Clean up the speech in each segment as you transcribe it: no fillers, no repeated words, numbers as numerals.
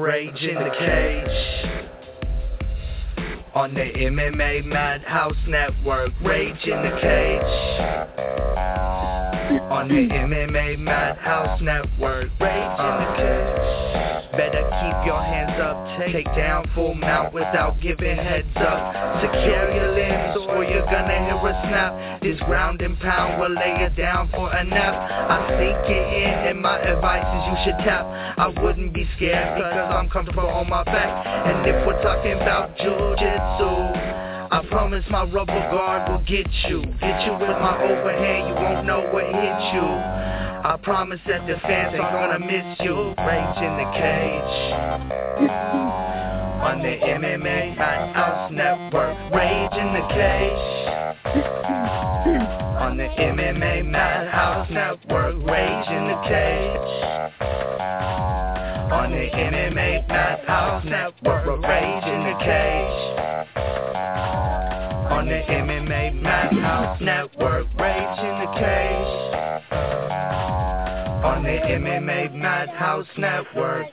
Rage in the Cage. On the MMA Madhouse Network, Rage in the Cage. On the MMA Madhouse Network, Rage in the Cage. Better keep your hands up, take down full mount without giving heads up. Secure your limbs or you're gonna hear a snap. This ground and pound will lay you down for a nap. I sink it in and my advice is you should tap. I wouldn't be scared because I'm comfortable on my back. And if we're talking about jiu-jitsu, I promise my rubber guard will get you. Hit you with my overhand, you won't know what hit you. I promise that the fans aren't gonna miss you. Rage in the Cage. On the MMA Madhouse Network, Rage in the Cage. On the MMA Madhouse Network, Rage in the Cage. On the MMA Madhouse Network, Rage in the Cage. On the MMA Madhouse Network, Rage in the Cage. On the MMA Madhouse Network.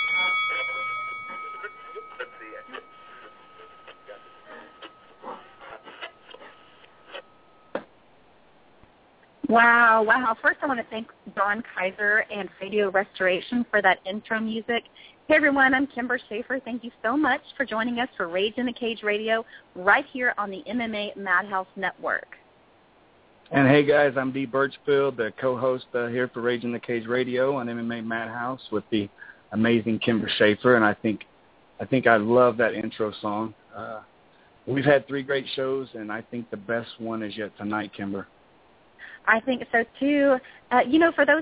Wow. First, I want to thank Don Kaiser and Radio Restoration for that intro music. Hey, everyone, I'm Kimber Schaefer. Thank you so much for joining us for Rage in the Cage Radio right here on the MMA Madhouse Network. And hey, guys, I'm Dee Birchfield, the co-host here for Rage in the Cage Radio on MMA Madhouse with the amazing Kimber Schaefer, and I think I love that intro song. We've had 3 great shows, and I think the best one is yet tonight, Kimber. I think so, too. For those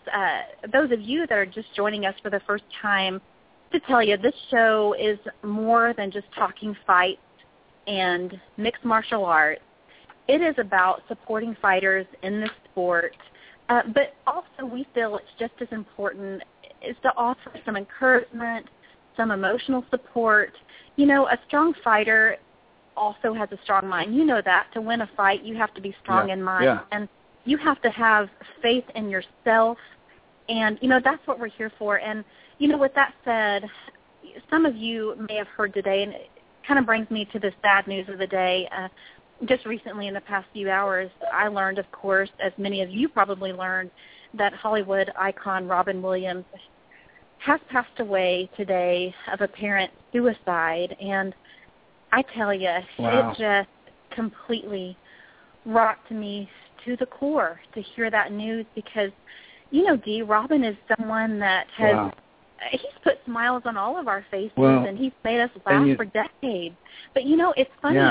of you that are just joining us for the first time, to tell you, this show is more than just talking fights and mixed martial arts. It is about supporting fighters in the sport, but also we feel it's just as important is to offer some encouragement, some emotional support. A strong fighter also has a strong mind. You know that. To win a fight, you have to be strong in mind. Yeah. And you have to have faith in yourself, and, that's what we're here for. And, with that said, some of you may have heard today, and it kind of brings me to the sad news of the day. Just recently in the past few hours, I learned, of course, as many of you probably learned, that Hollywood icon Robin Williams has passed away today of apparent suicide. And I tell you, wow. It just completely rocked me to the core to hear that news because, Dee, Robin is someone that has, wow. He's put smiles on all of our faces, and he's made us laugh for decades. But, it's funny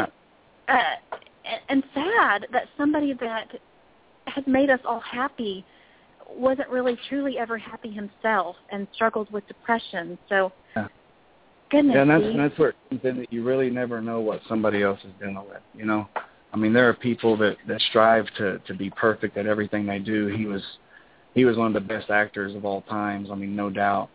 and sad that somebody that has made us all happy wasn't really truly ever happy himself and struggled with depression. So, goodness. Yeah, and that's where it comes in that you really never know what somebody else is dealing with, I mean, there are people that strive to be perfect at everything they do. He was one of the best actors of all times. I mean, no doubt.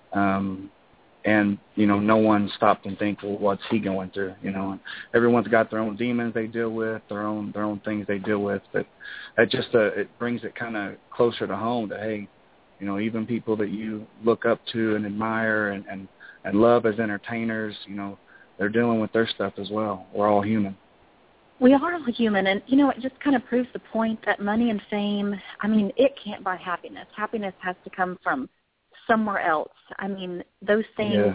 And no one stopped and think, well, what's he going through? And everyone's got their own demons they deal with, their own things they deal with. But it just it brings it kind of closer to home that, hey, even people that you look up to and admire and love as entertainers, they're dealing with their stuff as well. We're all human. We are all human, and, it just kind of proves the point that money and fame, I mean, it can't buy happiness. Happiness has to come from somewhere else. I mean, those things,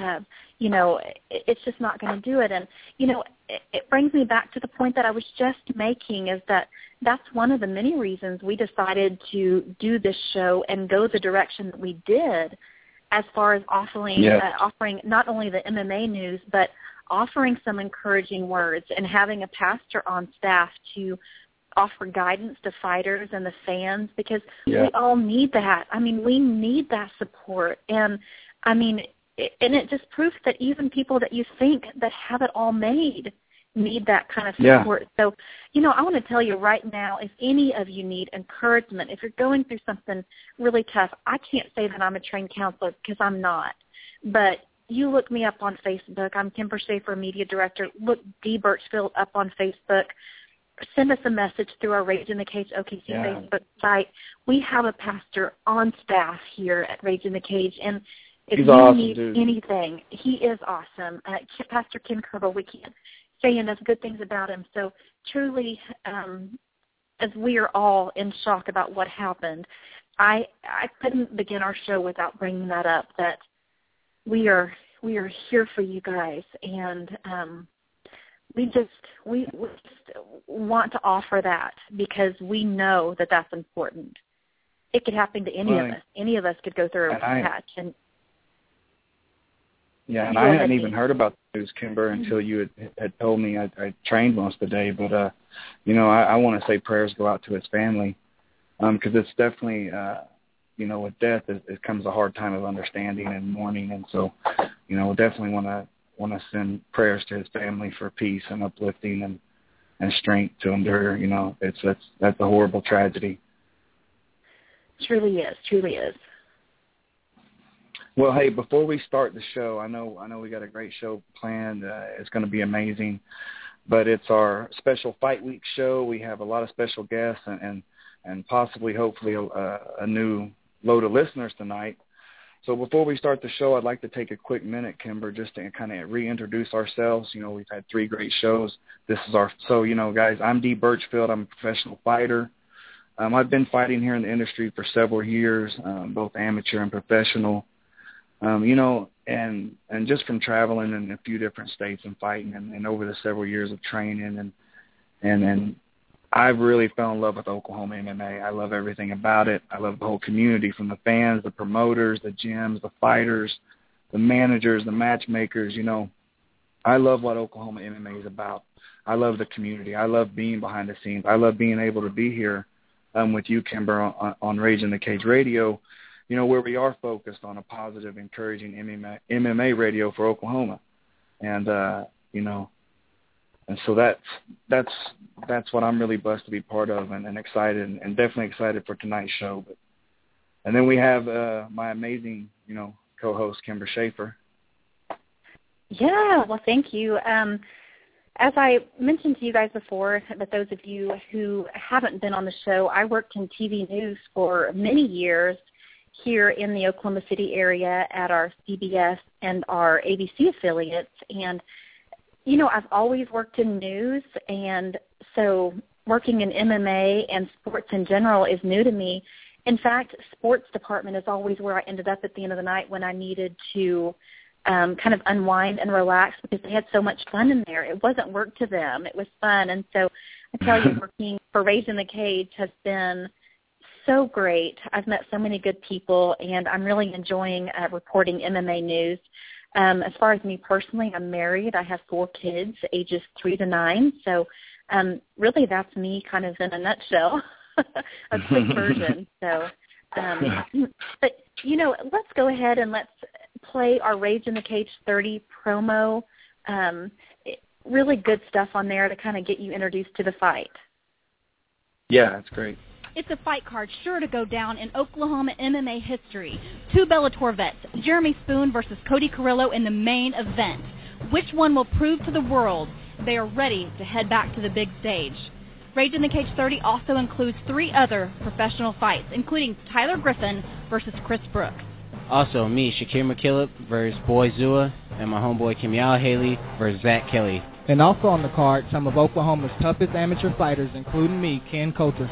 it's just not going to do it. And, it brings me back to the point that I was just making is that that's one of the many reasons we decided to do this show and go the direction that we did as far as offering not only the MMA news, but offering some encouraging words and having a pastor on staff to offer guidance to fighters and the fans because we all need that. I mean, we need that support. And, I mean, it just proves that even people that you think that have it all made need that kind of support. So, I want to tell you right now, if any of you need encouragement, if you're going through something really tough, I can't say that I'm a trained counselor because I'm not. But you look me up on Facebook. I'm Kimber Schaefer, Media Director. Look Dee Birchfield up on Facebook. Send us a message through our Rage in the Cage OKC Facebook site. We have a pastor on staff here at Rage in the Cage, and If He's you awesome, need dude. anything, he is awesome. Pastor Ken Kerbal, we can't say enough good things about him. So truly, as we are all in shock about what happened, I couldn't begin our show without bringing that up, that we are here for you guys, and we just want to offer that because we know that that's important. It could happen to any of us. Any of us could go through a patch. And I hadn't even heard about the news, Kimber, until you had told me. I trained most of the day, but I want to say prayers go out to his family, because it's definitely with death it comes a hard time of understanding and mourning, and so we definitely want to send prayers to his family for peace and uplifting and strength to endure. That's a horrible tragedy. Truly is. Well, hey, before we start the show, I know we got a great show planned. It's going to be amazing, but it's our special Fight Week show. We have a lot of special guests and possibly, hopefully, a new load of listeners tonight. So before we start the show, I'd like to take a quick minute, Kimber, just to kind of reintroduce ourselves. We've had 3 great shows. This is guys, I'm Dee Birchfield. I'm a professional fighter. I've been fighting here in the industry for several years, both amateur and professional. And just from traveling in a few different states and fighting and over the several years of training and I've really fell in love with Oklahoma MMA. I love everything about it. I love the whole community, from the fans, the promoters, the gyms, the fighters, the managers, the matchmakers. I love what Oklahoma MMA is about. I love the community. I love being behind the scenes. I love being able to be here with you, Kimber, on Rage in the Cage Radio, where we are focused on a positive, encouraging MMA radio for Oklahoma. And, and so that's what I'm really blessed to be part of and excited and definitely excited for tonight's show. And then we have my amazing, co-host, Kimber Schaefer. Yeah, well, thank you. As I mentioned to you guys before, but those of you who haven't been on the show, I worked in TV news for many years here in the Oklahoma City area at our CBS and our ABC affiliates. And, I've always worked in news, and so working in MMA and sports in general is new to me. In fact, sports department is always where I ended up at the end of the night when I needed to kind of unwind and relax, because they had so much fun in there. It wasn't work to them. It was fun. And so I tell you, working for Rage in the Cage has been so great. I've met so many good people, and I'm really enjoying reporting MMA news. As far as me personally, I'm married. I have 4 kids, ages 3 to 9. So really that's me kind of in a nutshell, a quick version. So, but, let's go ahead and let's play our Rage in the Cage 30 promo. Really good stuff on there to kind of get you introduced to the fight. Yeah, that's great. It's a fight card sure to go down in Oklahoma MMA history. 2 Bellator vets, Jeremy Spoon versus Cody Carrillo in the main event. Which one will prove to the world they are ready to head back to the big stage? Rage in the Cage 30 also includes 3 other professional fights, including Tyler Griffin versus Chris Brooks. Also, me, Shakir McKillop versus Boy Zua, and my homeboy Kimial Haley versus Zach Kelly. And also on the card, some of Oklahoma's toughest amateur fighters, including me, Ken Coulter.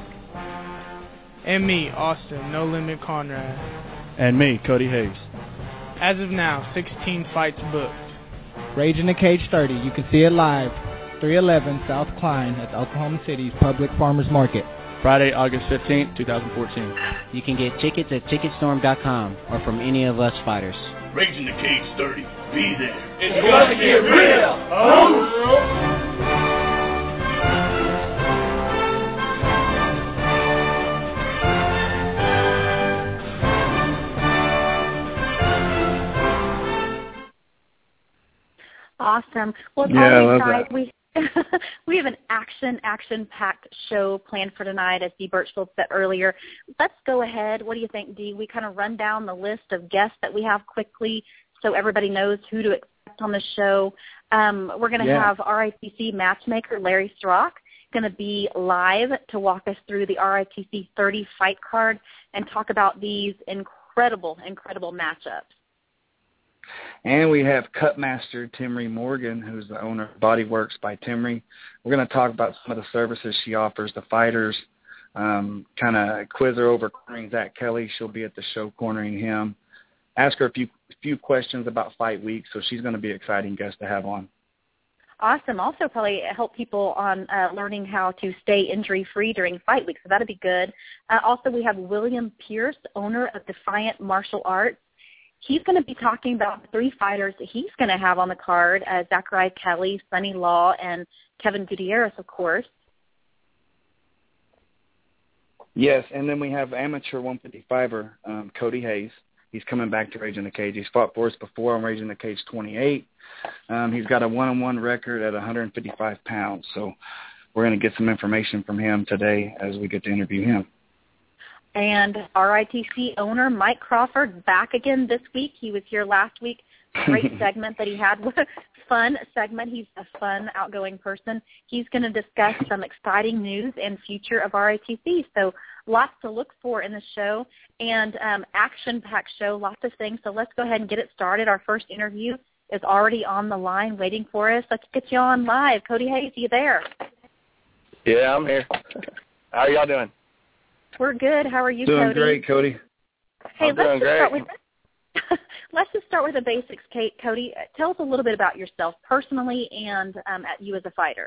And me, Austin, No Limit Conrad. And me, Cody Hayes. As of now, 16 fights booked. Rage in the Cage 30, you can see it live, 311 South Klein at the Oklahoma City's Public Farmers Market. Friday, August 15th, 2014. You can get tickets at Ticketstorm.com or from any of us fighters. Rage in the Cage 30, be there. It's gonna get real! Awesome. Well, guys, we have an action-packed show planned for tonight, as Dee Birchfield said earlier. Let's go ahead. What do you think, Dee? We kind of run down the list of guests that we have quickly so everybody knows who to expect on the show. We're going to have RITC matchmaker Larry Strock going to be live to walk us through the RITC 30 fight card and talk about these incredible matchups. And we have Cutmaster Timry Morgan, who's the owner of Bodyworks by Timry. We're going to talk about some of the services she offers to fighters, kind of quiz her over cornering Zach Kelly. She'll be at the show cornering him. Ask her a few questions about fight week, so she's going to be an exciting guest to have on. Awesome. Also probably help people on learning how to stay injury-free during fight week, so that'll be good. Also, we have William Pierce, owner of Defiant Martial Arts. He's going to be talking about the 3 fighters that he's going to have on the card, Zachariah Kelly, Sonny Law, and Kevin Gutierrez, of course. Yes, and then we have amateur 155er Cody Hayes. He's coming back to Rage in the Cage. He's fought for us before on Rage in the Cage 28. He's got a 1-1 record at 155 pounds. So we're going to get some information from him today as we get to interview him. And RITC owner Mike Crawford back again this week. He was here last week. Great segment that he had. Fun segment. He's a fun, outgoing person. He's going to discuss some exciting news and future of RITC. So lots to look for in the show, and action-packed show, lots of things. So let's go ahead and get it started. Our first interview is already on the line waiting for us. Let's get you on live. Cody Hayes, are you there? Yeah, I'm here. How are y'all doing? We're good. How are you, Doing Cody? Great, Cody. Hey, I'm doing great. Let's just start with the basics, Cody. Tell us a little bit about yourself personally and you as a fighter.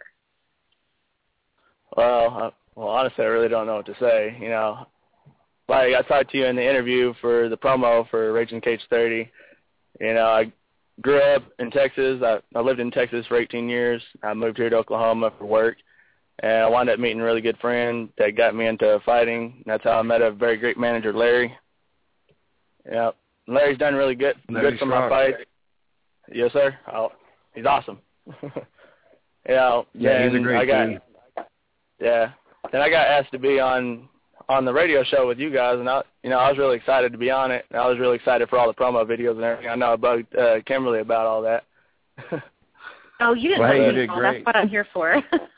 Well, honestly, I really don't know what to say. You know, like I talked to you in the interview for the promo for Rage in the Cage 30. You know, I grew up in Texas. I lived in Texas for 18 years. I moved here to Oklahoma for work. And I wound up meeting a really good friend that got me into fighting. That's how I met a very great manager, Larry. Yeah, Larry's done really good for my fights. Yes, sir. He's awesome. Yeah, he's a great dude. Yeah, and I got asked to be on the radio show with you guys, and I was really excited to be on it. And I was really excited for all the promo videos and everything. I know I bugged Kimberly about all that. Oh, you didn't you know did That's great. what I'm here for.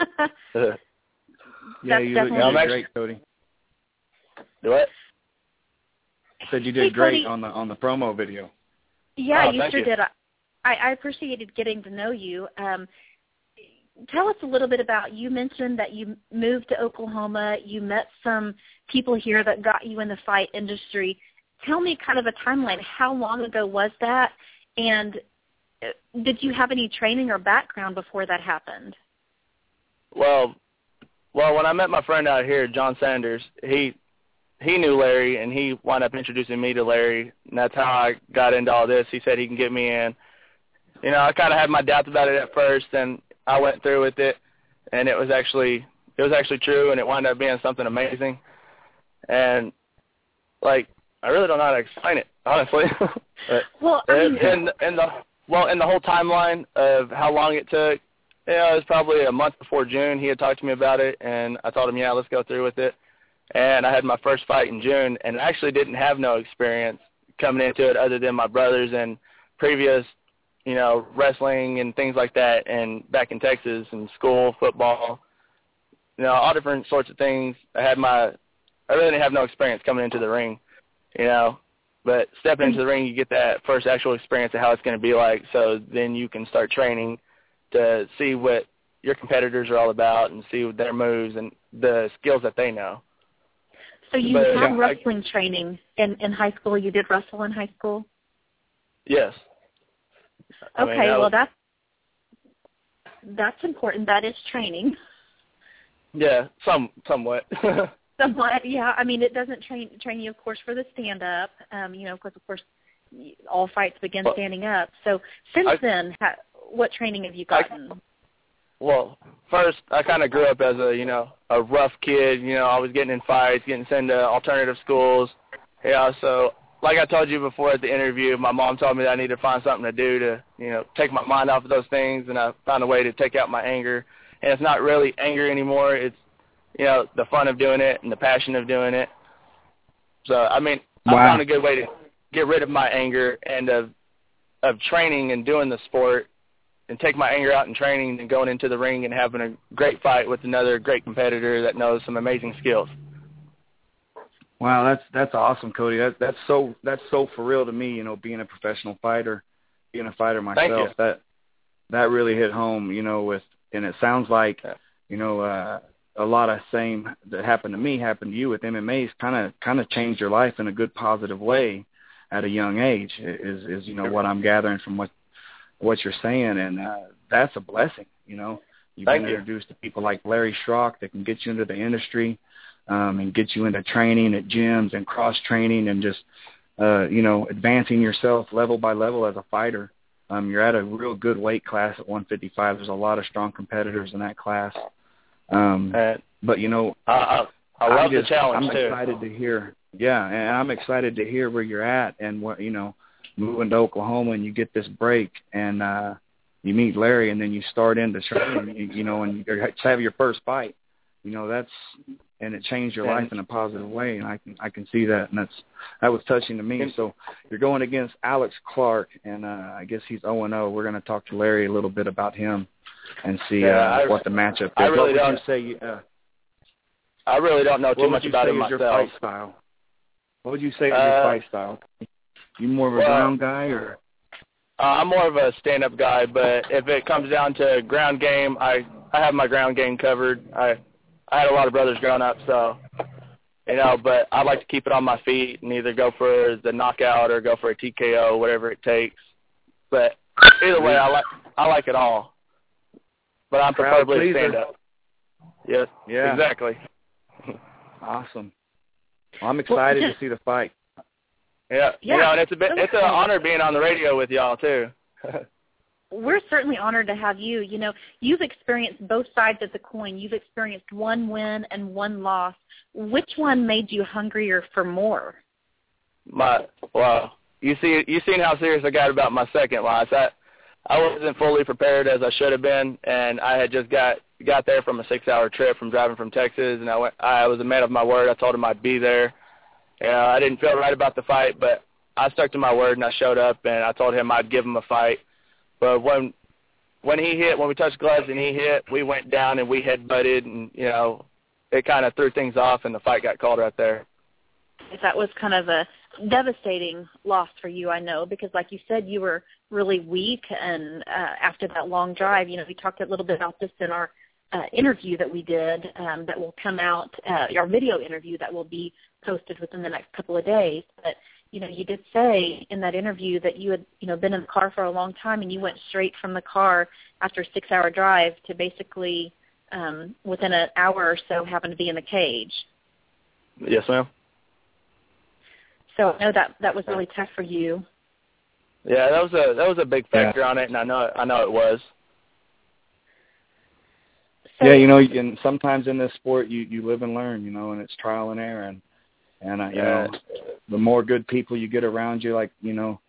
Yeah, you did great, Cody. Do what? Said you did great on the promo video. Yeah, you sure did. I appreciated getting to know you. Tell us a little bit about, you mentioned that you moved to Oklahoma. You met some people here that got you in the fight industry. Tell me kind of a timeline. How long ago was that? And did you have any training or background before that happened? Well, when I met my friend out here, John Sanders, he knew Larry, and he wound up introducing me to Larry, and that's how I got into all this. He said he can get me in. You know, I kind of had my doubts about it at first, and I went through with it, and it was actually true, and it wound up being something amazing. And, like, I really don't know how to explain it, honestly. But well, I mean, in the whole timeline of how long it took, you know, it was probably a month before June. He had talked to me about it, and I told him, yeah, let's go through with it. And I had my first fight in June, and I actually didn't have no experience coming into it other than my brothers and previous, you know, wrestling and things like that, and back in Texas and school, football, you know, all different sorts of things. I really didn't have no experience coming into the ring, you know. But stepping into the ring, you get that first actual experience of how it's going to be like, so then you can start training to see what your competitors are all about and see their moves and the skills that they know. So you had wrestling training in high school. You did wrestle in high school? Yes. Okay, that's important. That is training. Yeah, somewhat. Somewhat, yeah. I mean, it doesn't train you, of course, for the stand-up, you know, because, of course, all fights begin standing up. So since then, what training have you gotten? Well, first, I kind of grew up as a rough kid, you know, always getting in fights, getting sent to alternative schools. Yeah, so like I told you before at the interview, my mom told me that I needed to find something to do to, you know, take my mind off of those things, and I found a way to take out my anger. And it's not really anger anymore. It's, you know, the fun of doing it and the passion of doing it. So, I mean, I found a good way to get rid of my anger and of training and doing the sport, and take my anger out in training and going into the ring and having a great fight with another great competitor that knows some amazing skills. Wow, that's awesome, Cody. That's so for real to me, you know, being a professional fighter. being a fighter myself, that really hit home, you know, and it sounds like, you know, a lot of same that happened to me happened to you with MMA's kind of changed your life in a good, positive way at a young age is you know, what I'm gathering from what you're saying. And that's a blessing, you know. You've been introduced to people like Larry Schrock that can get you into the industry and get you into training at gyms and cross-training and just, you know, advancing yourself level by level as a fighter. You're at a real good weight class at 155. There's a lot of strong competitors in that class. But, you know, I love the challenge, I'm excited to hear. Yeah, and I'm excited to hear where you're at and what, you know, moving to Oklahoma and you get this break and you meet Larry and then you start into training, you know, and you have your first fight. You know, and it changed your life in a positive way, and I can see that, and that was touching to me. So you're going against Alex Clark, and I guess he's 0-0. We're going to talk to Larry a little bit about him and see what the matchup is. I really don't know too much about him myself. Your fight style? What would you say is your fight style? You more of a ground guy, or? I'm more of a stand-up guy, but if it comes down to ground game, I have my ground game covered. I had a lot of brothers growing up, so, you know, but I like to keep it on my feet and either go for the knockout or go for a TKO, whatever it takes. But either way, I like it all. But I'm preferably stand-up. Yes, yeah, exactly. Awesome. Well, I'm excited to see the fight. Yeah, you know, and it's an honor being on the radio with y'all too. We're certainly honored to have you. You know, you've experienced both sides of the coin. You've experienced one win and one loss. Which one made you hungrier for more? Well, you seen how serious I got about my second loss. I wasn't fully prepared as I should have been, and I had just got there from a 6-hour trip from driving from Texas, and I was a man of my word. I told him I'd be there. I didn't feel right about the fight, but I stuck to my word, and I showed up, and I told him I'd give him a fight. But when we touched gloves and he hit, we went down and we head-butted, and, you know, it kind of threw things off, and the fight got called right there. That was kind of a devastating loss for you, I know, because like you said, you were really weak, and after that long drive, you know, we talked a little bit about this in our interview that we did that will come out, our video interview that will be posted within the next couple of days. But, you know, you did say in that interview that you had, you know, been in the car for a long time, and you went straight from the car after a 6-hour drive to basically within an hour or so having to be in the cage. Yes, ma'am. So I know that was really tough for you. Yeah, that was a big factor on it, and I know it was. So, yeah, you know, and sometimes in this sport you live and learn, you know, and it's trial and error, and you know, the more good people you get around you, like, you know,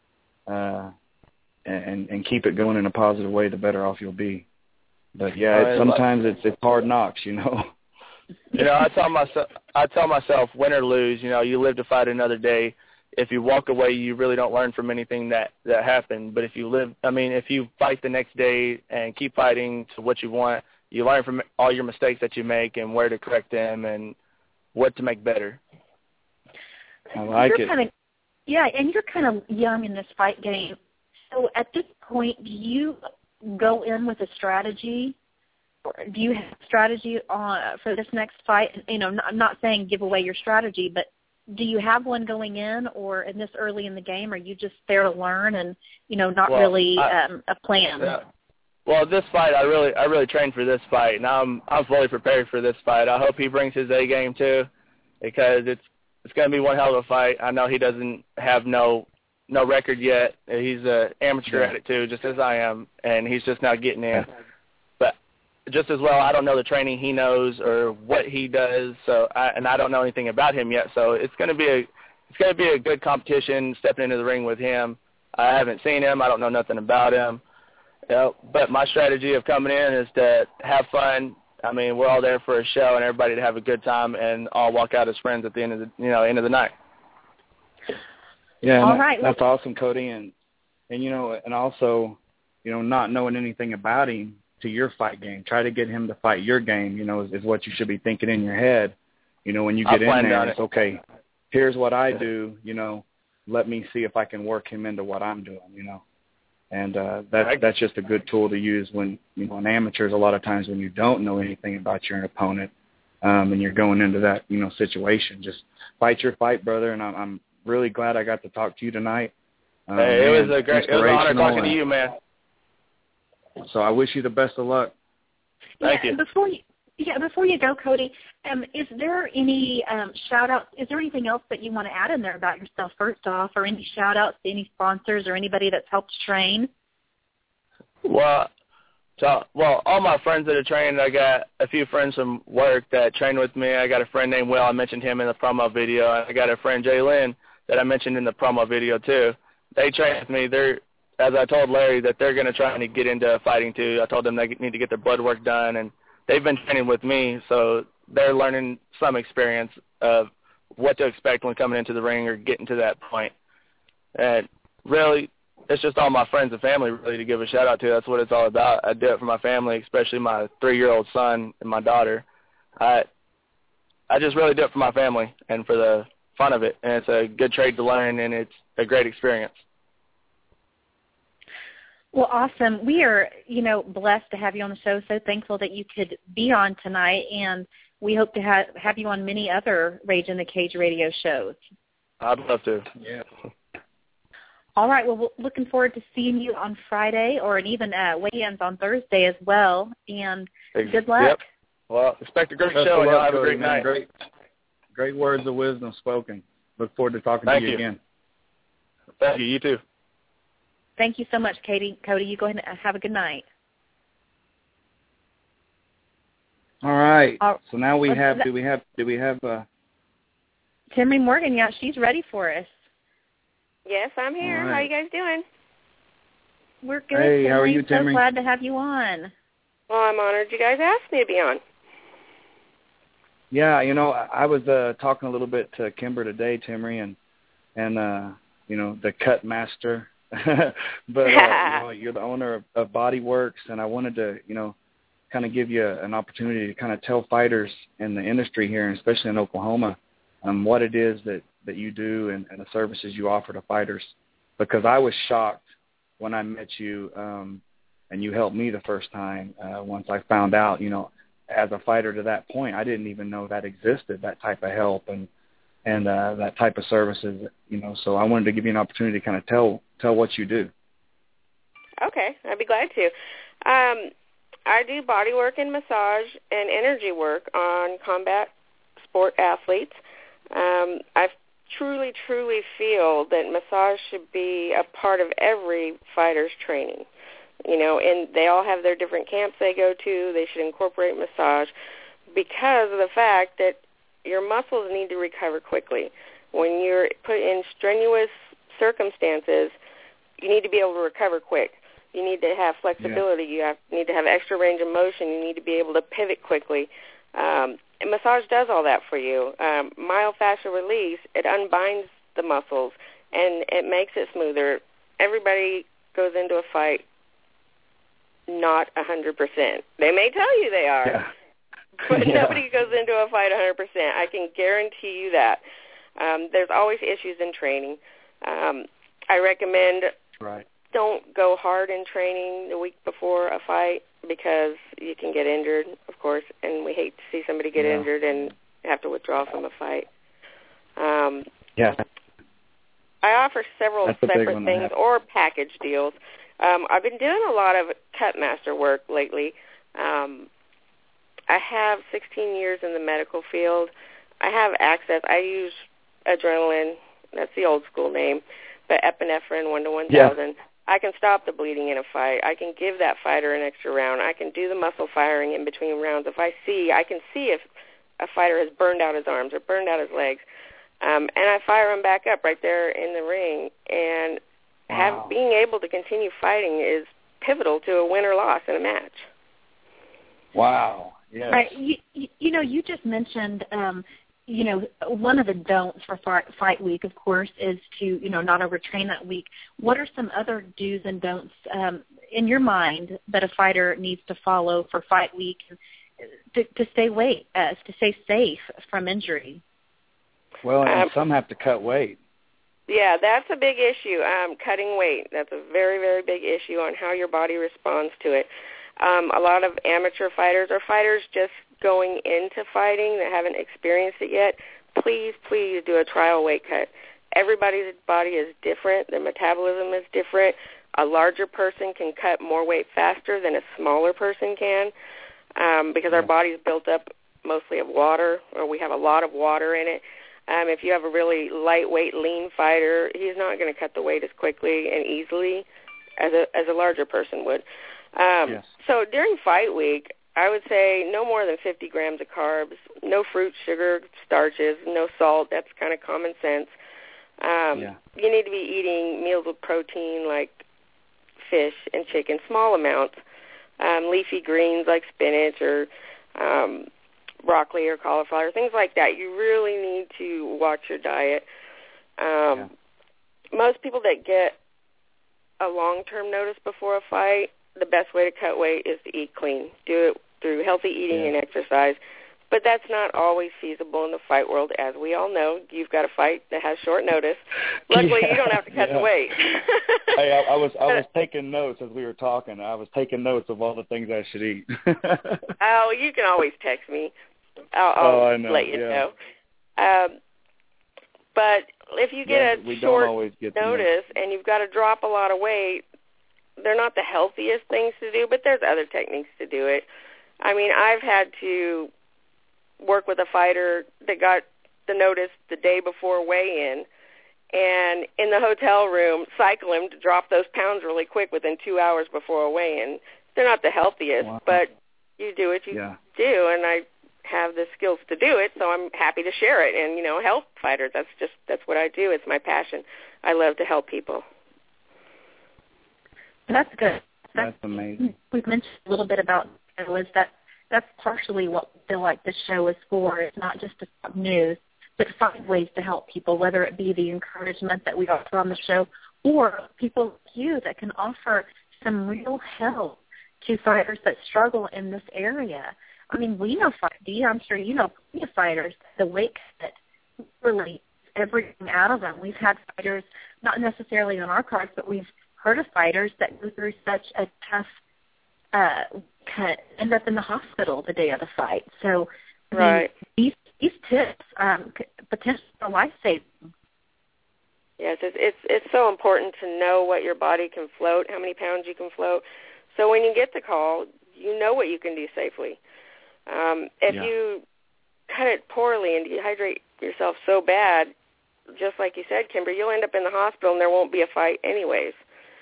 and keep it going in a positive way, the better off you'll be. But yeah, sometimes it's hard knocks, you know. You know, I tell myself, win or lose, you know, you live to fight another day. If you walk away, you really don't learn from anything that happened. But if you fight the next day and keep fighting to what you want, you learn from all your mistakes that you make and where to correct them and what to make better. I like it. And you're kind of young in this fight game. So at this point, do you go in with a strategy? Or do you have a strategy for this next fight? You know, I'm not saying give away your strategy, but do you have one going in, or in this early in the game, are you just there to learn and, you know, not really a plan? Yeah. Well, this fight, I really trained for this fight, and I'm fully prepared for this fight. I hope he brings his A game too, because it's going to be one hell of a fight. I know he doesn't have no record yet. He's an amateur at it too, just as I am, and he's just now getting in. But just as well, I don't know the training he knows or what he does, and I don't know anything about him yet. So it's going to be a good competition stepping into the ring with him. I haven't seen him. I don't know nothing about him. You know, but my strategy of coming in is to have fun. I mean, we're all there for a show and everybody to have a good time, and all walk out as friends at the end of the night. Yeah, that's awesome, Cody, and you know, and also, you know, not knowing anything about him to your fight game. Try to get him to fight your game. You know, is what you should be thinking in your head. You know, when you get in there, it's okay. Here's what I do. You know, let me see if I can work him into what I'm doing. You know. And that's just a good tool to use when, in amateurs, a lot of times when you don't know anything about your opponent, and you're going into that, situation. Just fight your fight, brother, and I'm really glad I got to talk to you tonight. Hey, it was an honor talking to you, man. So I wish you the best of luck. Thank you. Before you go, Cody, is there any shout-outs? Is there anything else that you want to add in there about yourself first off, or any shout-outs to any sponsors or anybody that's helped train? Well, all my friends that are trained, I got a few friends from work that train with me. I got a friend named Will. I mentioned him in the promo video. I got a friend, Jay Lynn, that I mentioned in the promo video too. They train with me. As I told Larry, that they're going to try and get into fighting too. I told them they need to get their blood work done, and they've been training with me, so they're learning some experience of what to expect when coming into the ring or getting to that point. And really, it's just all my friends and family really to give a shout-out to. That's what it's all about. I do it for my family, especially my 3-year-old son and my daughter. I just really do it for my family and for the fun of it, and it's a good trade to learn, and it's a great experience. Well, awesome. We are, blessed to have you on the show. So thankful that you could be on tonight, and we hope to have you on many other Rage in the Cage radio shows. I'd love to. Yeah. All right. Well, we're looking forward to seeing you on Friday, or even weigh-ins on Thursday as well. And good luck. Yep. Well, expect a great show, and y'all have a great night. Great words of wisdom spoken. Look forward to talking to you again. Thank you. You too. Thank you so much, Cody. You go ahead and have a good night. All right. So now do we have Timmy Morgan? Yeah, she's ready for us. Yes, I'm here. Right. How you guys doing? We're good. Hey, how are you, Timmy? So glad to have you on. Well, I'm honored you guys asked me to be on. Yeah, I was talking a little bit to Kimber today, Timmy, and the cut master. But you're the owner of Body Works, and I wanted to kind of give you an opportunity to kind of tell fighters in the industry here, and especially in Oklahoma, what it is that you do and the services you offer to fighters. Because I was shocked when I met you, and you helped me the first time. Once I found out, as a fighter to that point, I didn't even know that existed, that type of help and that type of services, So I wanted to give you an opportunity to kind of tell what you do. Okay, I'd be glad to. I do body work and massage and energy work on combat sport athletes. I truly feel that massage should be a part of every fighter's training. And they all have their different camps they go to. They should incorporate massage because of the fact that your muscles need to recover quickly. When you're put in strenuous circumstances, you need to be able to recover quick. You need to have flexibility. You need to have extra range of motion. You need to be able to pivot quickly. And massage does all that for you. Myofascial release, it unbinds the muscles, and it makes it smoother. Everybody goes into a fight not 100%. They may tell you they are, but nobody goes into a fight 100%. I can guarantee you that. There's always issues in training. I recommend don't go hard in training the week before a fight because you can get injured, of course, and we hate to see somebody get injured and have to withdraw from a fight. I offer several separate things or package deals. I've been doing a lot of cut master work lately. I have 16 years in the medical field. I have access. I use adrenaline. That's the old school name, but epinephrine 1 to 1,000. Yeah. I can stop the bleeding in a fight. I can give that fighter an extra round. I can do the muscle firing in between rounds. I can see if a fighter has burned out his arms or burned out his legs, and I fire him back up right there in the ring. And being able to continue fighting is pivotal to a win or loss in a match. Wow. Yes. You just mentioned, one of the don'ts for fight week, of course, is to, not overtrain that week. What are some other do's and don'ts in your mind that a fighter needs to follow for fight week to stay safe from injury? Well, and some have to cut weight. Yeah, that's a big issue. Cutting weight, that's a very, very big issue on how your body responds to it. A lot of amateur fighters or fighters just going into fighting that haven't experienced it yet, please do a trial weight cut. Everybody's body is different. Their metabolism is different. A larger person can cut more weight faster than a smaller person can because our body's built up mostly of water, or we have a lot of water in it. If you have a really lightweight, lean fighter, he's not going to cut the weight as quickly and easily as a larger person would. Yes. So during fight week, I would say no more than 50 grams of carbs, no fruit, sugar, starches, no salt. That's kind of common sense. You need to be eating meals with protein like fish and chicken, small amounts, leafy greens like spinach or broccoli or cauliflower, things like that. You really need to watch your diet. Most people that get a long-term notice before a fight, the best way to cut weight is to eat clean. Do it through healthy eating and exercise. But that's not always feasible in the fight world. As we all know, you've got a fight that has short notice. Luckily, you don't have to cut the weight. Hey, I was taking notes as we were talking. I was taking notes of all the things I should eat. Oh, you can always text me. I'll let you know. But if you get a short notice and you've got to drop a lot of weight, they're not the healthiest things to do, but there's other techniques to do it. I mean, I've had to work with a fighter that got the notice the day before weigh-in, and in the hotel room, cycle him to drop those pounds really quick within 2 hours before a weigh-in. They're not the healthiest, but you do what you do, and I have the skills to do it, so I'm happy to share it and, help fighters. That's what I do. It's my passion. I love to help people. That's good. That's amazing. We've mentioned a little bit about that's partially what we feel like the show is for. It's not just to talk news, but to find ways to help people, whether it be the encouragement that we offer on the show or people like you that can offer some real help to fighters that struggle in this area. I mean, we know, I'm sure you know plenty of fighters, the weight cut really everything out of them. We've had fighters, not necessarily on our cards, but we've heard of fighters that go through such a tough cut, end up in the hospital the day of the fight. So these tips potentially are life-saving. Yes, it's so important to know what your body can float, how many pounds you can float. So when you get the call, you know what you can do safely. If you cut it poorly and dehydrate yourself so bad, just like you said, Kimber, you'll end up in the hospital and there won't be a fight anyways.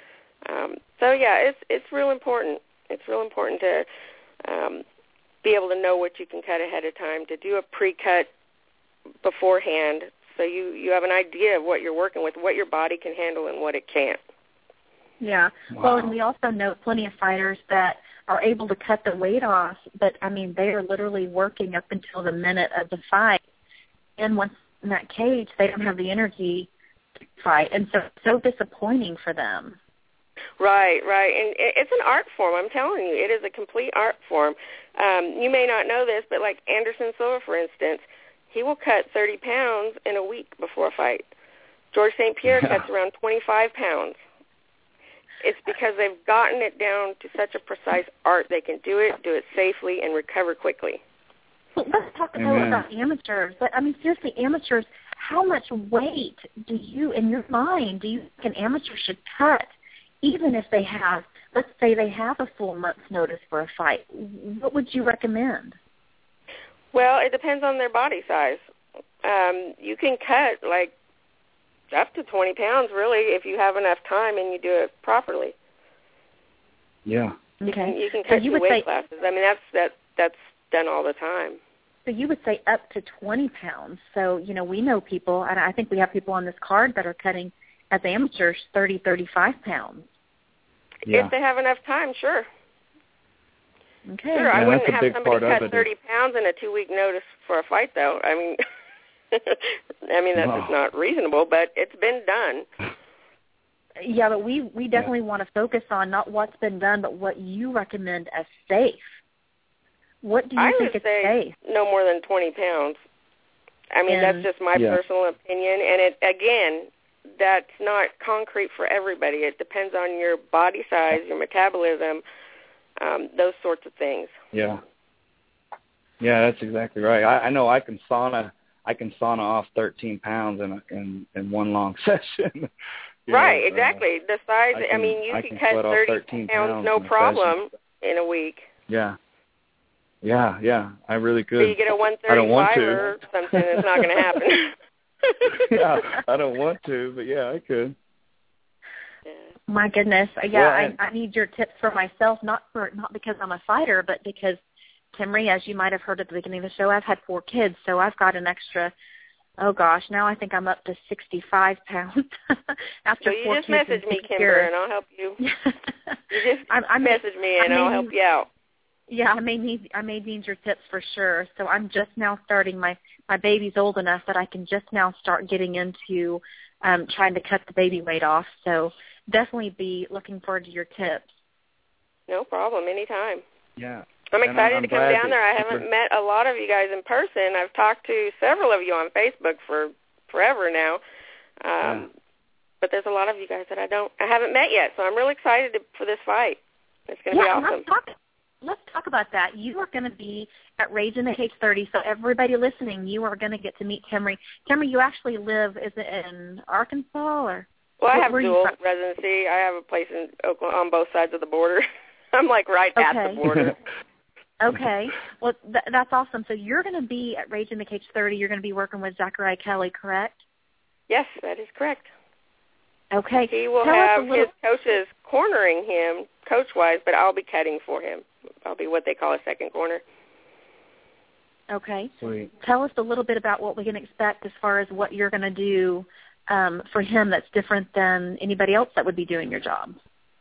It's real important. It's real important to be able to know what you can cut ahead of time, to do a pre-cut beforehand so you have an idea of what you're working with, what your body can handle and what it can't. Yeah. Wow. Well, and we also know plenty of fighters that are able to cut the weight off, but, I mean, they are literally working up until the minute of the fight. And once in that cage, they don't have the energy to fight. And so it's so disappointing for them. Right. And it's an art form, I'm telling you. It is a complete art form. You may not know this, but like Anderson Silva, for instance, he will cut 30 pounds in a week before a fight. George St. Pierre cuts around 25 pounds. It's because they've gotten it down to such a precise art. They can do it safely, and recover quickly. Well, let's talk about amateurs. But, I mean, seriously, amateurs, how much weight do you, in your mind, do you think an amateur should cut, even if they have, let's say they have a full month's notice for a fight? What would you recommend? Well, it depends on their body size. You can cut, like, up to 20 pounds, really, if you have enough time and you do it properly. Yeah. Okay. You can cut your weight classes. I mean, that's done all the time. So you would say up to 20 pounds. So, we know people, and I think we have people on this card that are cutting, as amateurs, 30, 35 pounds. Yeah. If they have enough time, sure. Okay. Sure, I wouldn't have somebody cut 30 pounds in a 2-week notice for a fight, though. I mean, that's just not reasonable, but it's been done. Yeah, but we definitely want to focus on not what's been done, but what you recommend as safe. What do you think is safe? I would say no more than 20 pounds. I mean, that's just my personal opinion. And, that's not concrete for everybody. It depends on your body size, your metabolism, those sorts of things. Yeah. Yeah, that's exactly right. I know I can sauna off 13 pounds in one long session. Right, exactly. The size, you can cut 30 pounds no problem in a week. Yeah, I really could. So you get a 135 or something, it's not going to happen. Yeah, I don't want to, but yeah, I could. My goodness, yeah, I need your tips for myself, not because I'm a fighter, but because, Timmerie, as you might have heard at the beginning of the show, I've had 4 kids, so I've got an extra, oh gosh, now I think I'm up to 65 pounds after 4 kids. So you just message me, Kimber, and I'll help you. You just message me, and I'll help you out. Yeah, I may need your tips for sure. So I'm just now starting. My baby's old enough that I can just now start getting into trying to cut the baby weight off. So definitely be looking forward to your tips. No problem, anytime. Yeah. I'm excited to come down there. I haven't met a lot of you guys in person. I've talked to several of you on Facebook for forever now. But there's a lot of you guys that I haven't met yet, so I'm really excited for this fight. It's going to be awesome. Let's talk about that. You are going to be at Rage in the Cage 30, so everybody listening, you are going to get to meet Timmerie. Timmerie, you actually live, is it in Arkansas? Or? Well, I have dual residency. I have a place in Oklahoma on both sides of the border. I'm like right at the border. Okay. Well, that's awesome. So you're going to be at Rage in the Cage 30. You're going to be working with Zachariah Kelly, correct? Yes, that is correct. Okay. He will have his coaches cornering him coach-wise, but I'll be cutting for him. I'll be what they call a second corner. Okay. Sweet. Tell us a little bit about what we can expect as far as what you're going to do for him that's different than anybody else that would be doing your job.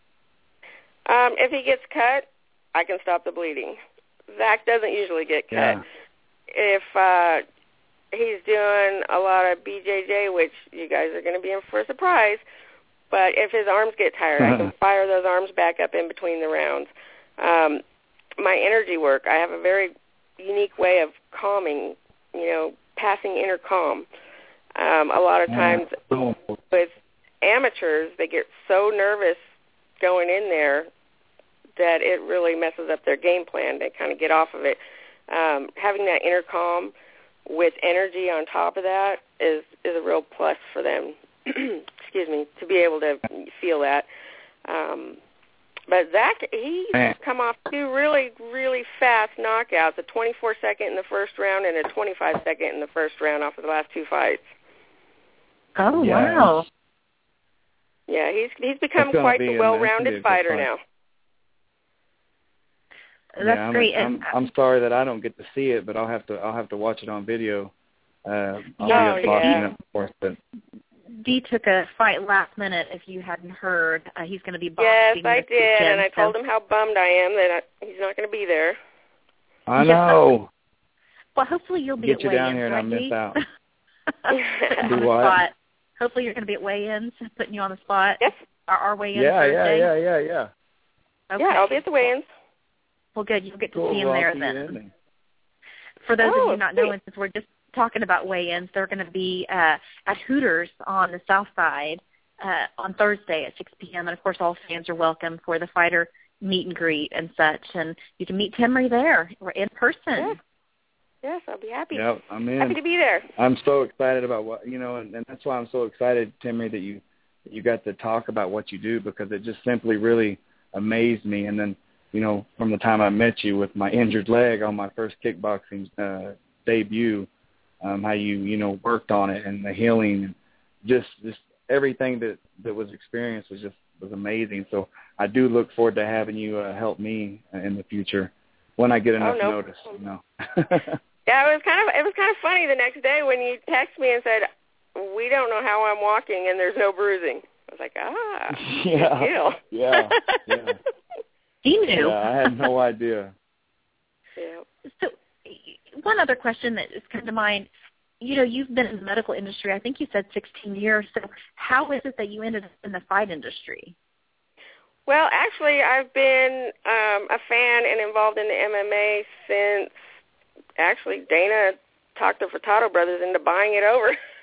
If he gets cut, I can stop the bleeding. Zach doesn't usually get cut. Yeah. If he's doing a lot of BJJ, which you guys are going to be in for a surprise, but if his arms get tired, I can fire those arms back up in between the rounds. My energy work, I have a very unique way of calming, passing inner calm. A lot of times with amateurs, they get so nervous going in there that it really messes up their game plan. They kind of get off of it. Having that inner calm with energy on top of that is a real plus for them, excuse me, to be able to feel that. But Zach, he's come off 2 really, really fast knockouts, a 24-second in the first round and a 25-second in the first round off of the last 2 fights. Oh, wow. Yeah, he's become quite a well-rounded fighter now. That's great. I'm sorry that I don't get to see it, but I'll have to watch it on video. Of course, but Dee took a fight last minute. If you hadn't heard, he's going to be boxing. Yes, I did, weekend, and I told him how bummed I am that he's not going to be there. I know. Well, hopefully you'll be get at you weigh-ins, down here and right, I miss out. Do what? Hopefully you're going to be at weigh-ins, putting you on the spot. Yes. Our weigh-ins Thursday. Yeah. Okay. Yeah, I'll be at the weigh-ins. Well, good. You'll get to see him there then. For those of you not knowing, since we're just talking about weigh-ins, they're going to be at Hooters on the South Side on Thursday at 6 p.m. And, of course, all fans are welcome for the fighter meet and greet and such. And you can meet Timmerie there in person. Yes, I'll be happy. Yep, I'm in. Happy to be there. I'm so excited about what, and that's why I'm so excited, Timmerie, that you got to talk about what you do, because it just simply really amazed me. And then, from the time I met you with my injured leg on my first kickboxing debut, how you worked on it and the healing, and just everything that was experienced was amazing. So I do look forward to having you help me in the future when I get enough notice. Yeah, it was kind of funny the next day when you texted me and said, "We don't know how I'm walking and there's no bruising." I was like, good deal. Yeah. He knew. Yeah, I had no idea. Yeah. So one other question that has come to mind, you've been in the medical industry, I think you said 16 years. So how is it that you ended up in the fight industry? Well, actually, I've been a fan and involved in the MMA since, actually, Dana talked the Furtado brothers into buying it over.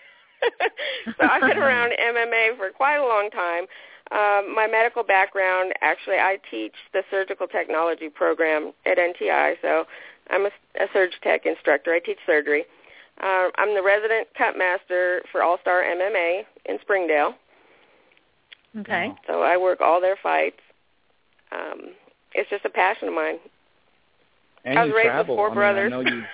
So I've been around MMA for quite a long time. My medical background, actually, I teach the surgical technology program at NTI, so I'm a Surg Tech instructor. I teach surgery. I'm the resident cut master for All-Star MMA in Springdale. Okay. So I work all their fights. It's just a passion of mine. And I was raised travel. with four brothers. I know you...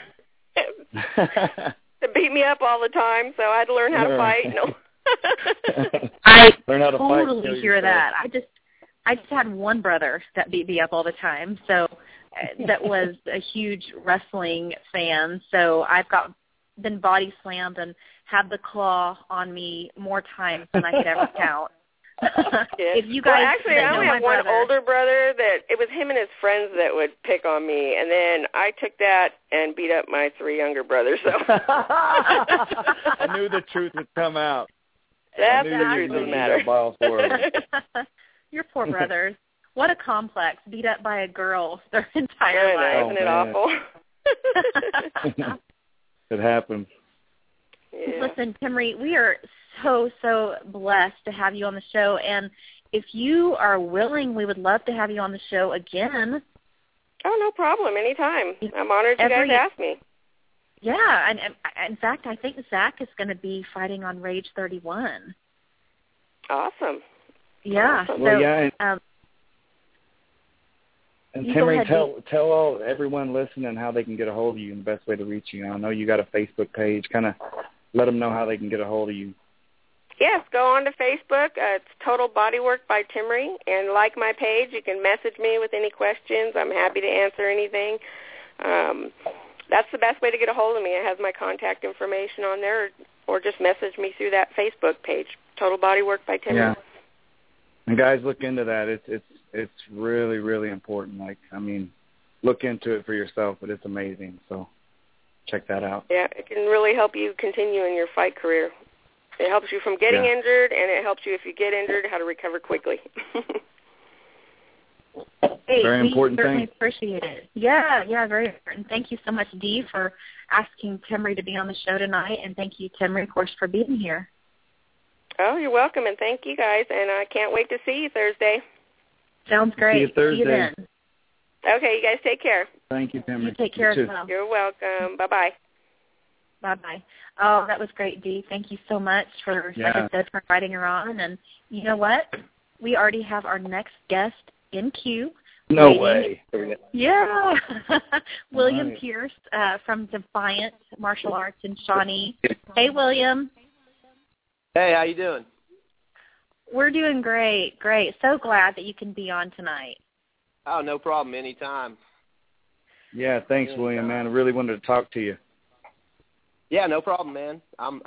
They beat me up all the time, so I had to learn how to fight. No. I learn how to totally fight, hear that. I just had one brother that beat me up all the time, so that was a huge wrestling fan. So I've been body slammed and had the claw on me more times than I could ever count. If you guys, actually, I only have one older brother that it was him and his friends that would pick on me, and then I took that and beat up my three younger brothers. So I knew the truth would come out. That's the truth of the matter. Your poor brothers. What a complex. Beat up by a girl their entire life. Isn't it awful? It happens. Yeah. Listen, Timmerie, we are so blessed to have you on the show, and if you are willing, we would love to have you on the show again. Oh, no problem. Anytime. I'm honored you guys asked me. Yeah, and in fact, I think Zach is going to be fighting on Rage 31. Awesome. Yeah. Awesome. Well, so, yeah. And Timmerie, tell everyone listening how they can get a hold of you and the best way to reach you. I know you got a Facebook page. Kind of let them know how they can get a hold of you. Yes, go on to Facebook. It's Total Bodywork by Timmerie, and like my page. You can message me with any questions. I'm happy to answer anything. That's the best way to get a hold of me. It has my contact information on there, or just message me through that Facebook page, Total Bodywork by Timmerie. Yeah. And guys, look into that. It's really, really important. Look into it for yourself, but it's amazing. So check that out. Yeah, it can really help you continue in your fight career. It helps you from getting injured, and it helps you, if you get injured, how to recover quickly. Hey, very important thing. We certainly thing. Appreciate it. Yeah, very important. Thank you so much, Dee, for asking Timmerie to be on the show tonight, and thank you, Timmerie, of course, for being here. Oh, you're welcome, and thank you guys, and I can't wait to see you Thursday. Sounds great. See you Thursday. See you then. Okay, you guys take care. Thank you, Timmerie. You take care as well. You're welcome. Bye-bye. Bye-bye. Oh, that was great, Dee. Thank you so much for, like I said, for inviting her on. And you know what? We already have our next guest in queue. No way. Yeah. William Pierce from Defiant Martial Arts in Shawnee. Hey, William. Hey, how you doing? We're doing great. So glad that you can be on tonight. Oh, no problem. Anytime. Yeah, thanks, William, man. I really wanted to talk to you. Yeah, no problem, man. I'm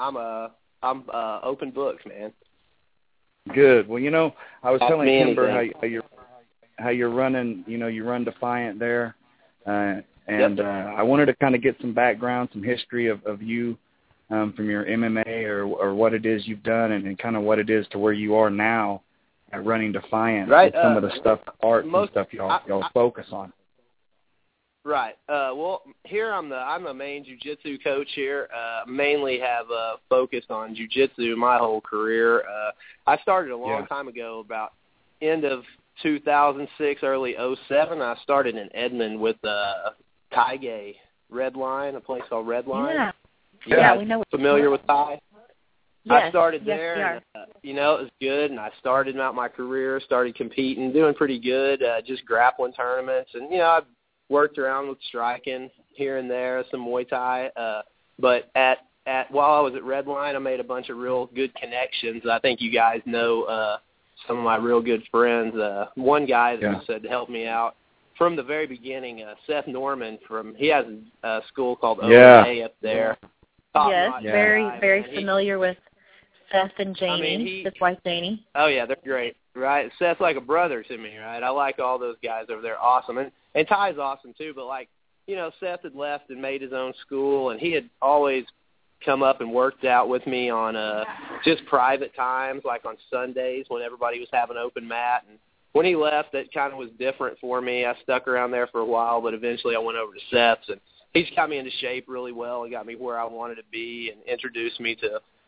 open books, man. Good. Well, I was telling Kimber how you're running. You run Defiant there, and I wanted to kind of get some background, some history of you from your MMA or what it is you've done, and kind of what it is to where you are now at running Defiant. Right. Some of the stuff, art and stuff y'all focus on. Right. Well, here I'm the main jiu-jitsu coach here. Mainly have focused on jiu-jitsu my whole career. I started a long time ago, about end of 2006, early 2007. I started in Edmond with Taige Red Line, a place called Red Line. Yeah, we know. Familiar with Tai? Yes, I started there, and, it was good, and I started out my career, started competing, doing pretty good, just grappling tournaments, and, I've worked around with striking here and there, some Muay Thai, but while I was at Red Line, I made a bunch of real good connections. I think you guys know some of my real good friends. One guy that said to help me out from the very beginning, Seth Norman, he has a school called OMA up there. Yes, very familiar with Seth and Janie, his wife Janie. Oh, yeah, they're great, right? Seth's like a brother to me, right? I like all those guys over there. Awesome. And Ty's awesome, too, but, Seth had left and made his own school, and he had always come up and worked out with me on just private times, like on Sundays when everybody was having open mat. And when he left, it kind of was different for me. I stuck around there for a while, but eventually I went over to Seth's, and he's got me into shape really well and got me where I wanted to be and introduced me to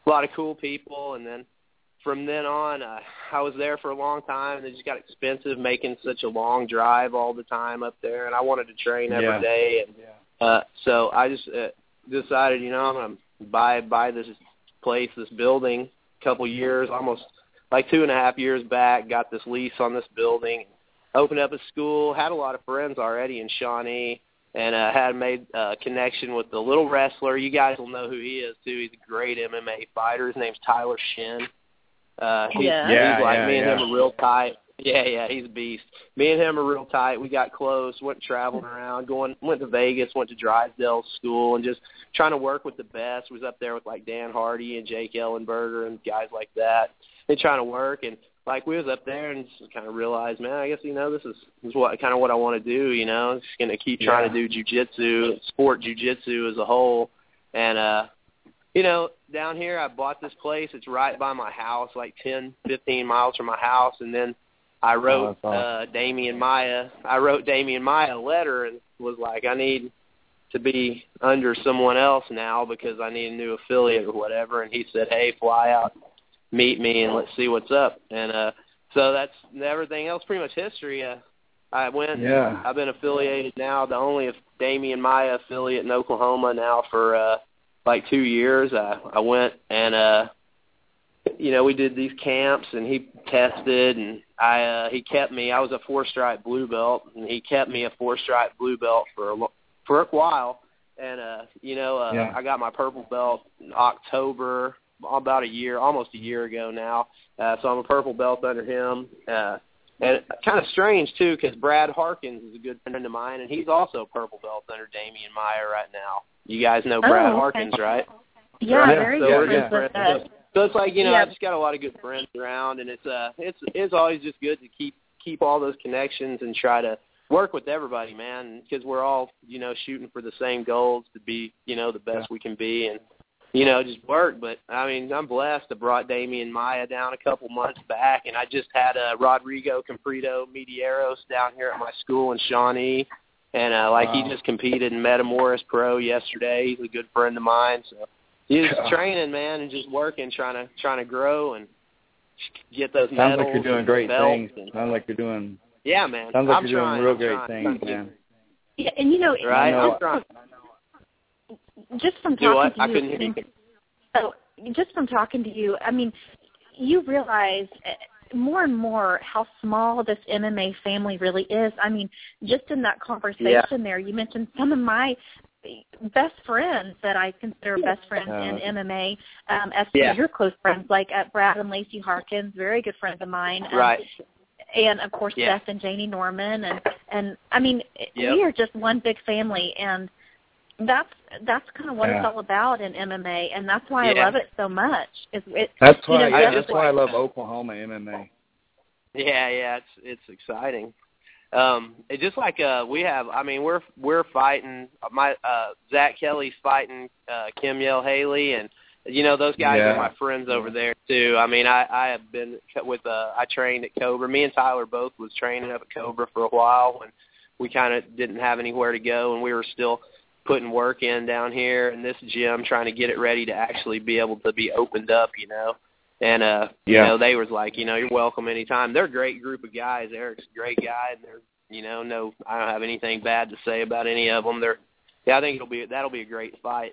a lot of cool people. And then from then on, I was there for a long time, and it just got expensive making such a long drive all the time up there, and I wanted to train every day. And so I just decided, you know, I'm going to buy this place, this building, a couple years, almost like 2.5 years back, got this lease on this building, opened up a school, had a lot of friends already in Shawnee, and had made a connection with the little wrestler. You guys will know who he is, too. He's a great MMA fighter. His name's Tyler Shin. He's like me and him are real tight. Yeah, he's a beast. Me and him are real tight. We got close, went traveling around, went to Vegas, went to Drysdale School, and just trying to work with the best. Was up there with like Dan Hardy and Jake Ellenberger and guys like that. And trying to work, and like we was up there and just kind of realized, man, I guess, you know, this is what kind of what I want to do, you know. Just going to keep trying to do jiu-jitsu, sport jiu-jitsu as a whole. And you know, down here I bought this place. It's right by my house, like 10, 15 miles from my house. And then I wrote Damian Maya. I wrote Damian Maya a letter and was like, I need to be under someone else now because I need a new affiliate or whatever. And he said, hey, fly out, meet me, and let's see what's up. And so that's everything else, pretty much history. I went. I've been affiliated now, the only Damian Maya affiliate in Oklahoma now for like 2 years. I went and you know, we did these camps, and he tested, and he kept me. I was a 4-stripe blue belt, and he kept me a 4-stripe blue belt for a while. And you know, I got my purple belt in October, about almost a year ago now. So I'm a purple belt under him. And kind of strange, too, because Brad Harkins is a good friend of mine, and he's also a purple belt under Damian Maya right now. You guys know Brad Harkins, right? Yeah, very good friends. So it's like, you know, I just got a lot of good friends around, and it's always just good to keep all those connections and try to work with everybody, man, because we're all, you know, shooting for the same goals to be, you know, the best we can be, and, you know, just work. But, I mean, I'm blessed. I brought Damian Maya down a couple months back, and I just had Rodrigo Comprito Medieros down here at my school in Shawnee. And, he just competed in Metamoris Pro yesterday. He's a good friend of mine. So he's just training, man, and just working, trying to grow and get those medals. Sounds like you're doing great things. Sounds like you're doing man. Sounds like you're doing real great things, man. Yeah, and, you know, just from talking to you. I couldn't hear you. So just from talking to you, I mean, you realize more and more how small this MMA family really is. I mean, just in that conversation there, you mentioned some of my best friends that I consider best friends in MMA, as your close friends, like Brad and Lacey Harkins, very good friends of mine. Right. And, of course, Seth and Janie Norman. And I mean, we are just one big family, and that's kind of what it's all about in MMA, and that's why I love it so much. That's why I love Oklahoma MMA. Yeah, it's exciting. It's just like we have. I mean, we're fighting. Zach Kelly's fighting Kim Yell Haley, and you know those guys are my friends over there too. I mean, I have been with. I trained at Cobra. Me and Tyler both was training up at Cobra for a while when we kind of didn't have anywhere to go, and we were still putting work in down here in this gym, trying to get it ready to actually be able to be opened up, you know. And, you know, they was like, you know, you're welcome anytime. They're a great group of guys. Eric's a great guy, and they're, you know, I don't have anything bad to say about any of them. I think that'll be a great fight.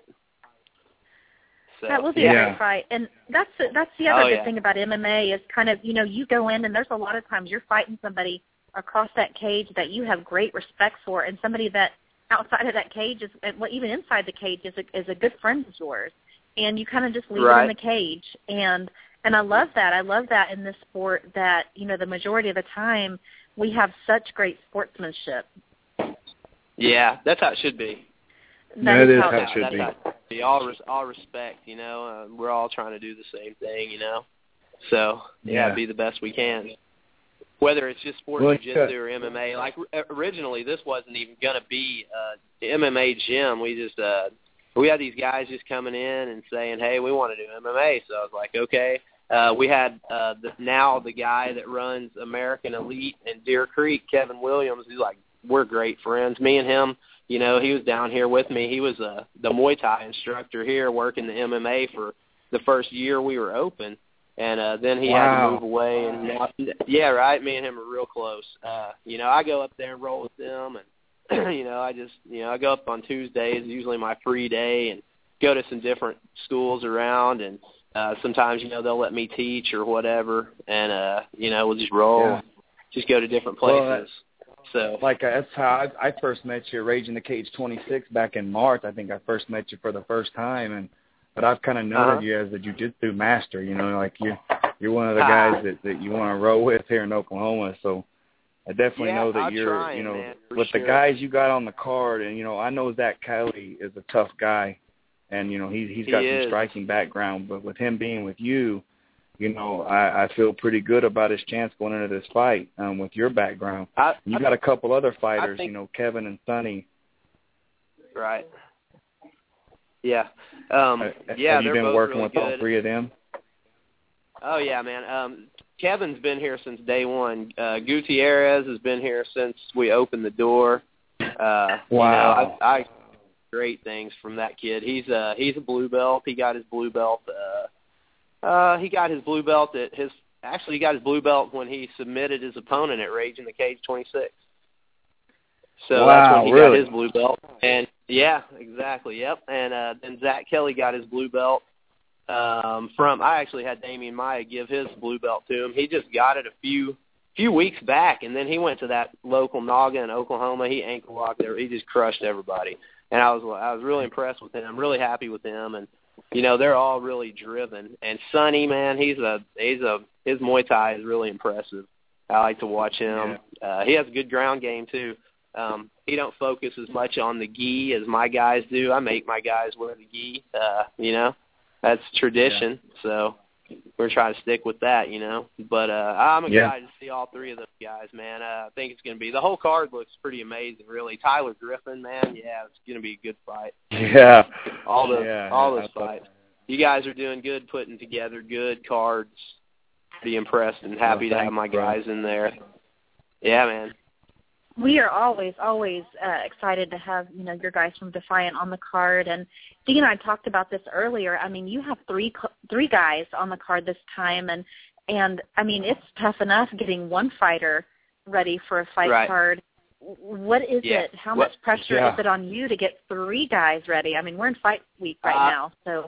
So, that will be a great fight. And that's the other good thing about MMA is kind of, you know, you go in and there's a lot of times you're fighting somebody across that cage that you have great respect for, and somebody that outside of that cage is, well, even inside the cage is a good friend of yours, and you kind of just leave it in the cage. And I love that. I love that in this sport that, you know, the majority of the time we have such great sportsmanship. Yeah, that's how it should be. That is how it should be. Be all respect, you know. We're all trying to do the same thing, you know. So be the best we can. Whether it's just sport jiu-jitsu or MMA, like originally this wasn't even going to be the MMA gym. We just we had these guys just coming in and saying, hey, we want to do MMA. So I was like, okay. We had the guy that runs American Elite in Deer Creek, Kevin Williams. He's like, we're great friends. Me and him, you know, he was down here with me. He was the Muay Thai instructor here working the MMA for the first year we were open. And then he had to move away. And yeah, right. Me and him are real close. I go up there and roll with them, and I go up on Tuesdays, usually my free day, and go to some different schools around. And sometimes they'll let me teach or whatever, and we'll just roll, just go to different places. So that's how I first met you, Raging the Cage 26 back in March. I think I first met you for the first time, but I've kind of known you as the jiu-jitsu master, you're one of the guys that you want to roll with here in Oklahoma. So I definitely know that you're, man, with the guys you got on the card, and, I know Zach Kelly is a tough guy, and, he's got some striking background, but with him being with you, I feel pretty good about his chance going into this fight with your background. You got a couple other fighters, Kevin and Sonny. Right. Yeah. Have you been working really with good. all three of them? Oh, yeah, man. Kevin's been here since day one. Gutierrez has been here since we opened the door. Wow. I great things from that kid. He's a blue belt. He got his blue belt. He got his blue belt he got his blue belt when he submitted his opponent at Raging the Cage 26. So that's when he got his blue belt. And yeah, exactly. Yep. And then Zach Kelly got his blue belt I actually had Damian Maya give his blue belt to him. He just got it a few weeks back, and then he went to that local Naga in Oklahoma. He ankle locked there. He just crushed everybody. And I was really impressed with him. I'm really happy with him, and they're all really driven. And Sonny, man, his Muay Thai is really impressive. I like to watch him. Yeah. He has a good ground game too. He don't focus as much on the gi as my guys do. I make my guys wear the gi. That's tradition. Yeah. So we're trying to stick with that, But I'm excited to see all three of those guys, man. I think it's going to be – the whole card looks pretty amazing, really. Tyler Griffin, man, yeah, it's going to be a good fight. Yeah. All those fights. You guys are doing good putting together good cards. Pretty impressed and happy to have my guys in there. Yeah, man. We are always excited to have, your guys from Defiant on the card. And Dean and I talked about this earlier. I mean, you have three guys on the card this time. And I mean, it's tough enough getting one fighter ready for a fight card. What is it? How much pressure is it on you to get three guys ready? I mean, we're in fight week right now, so.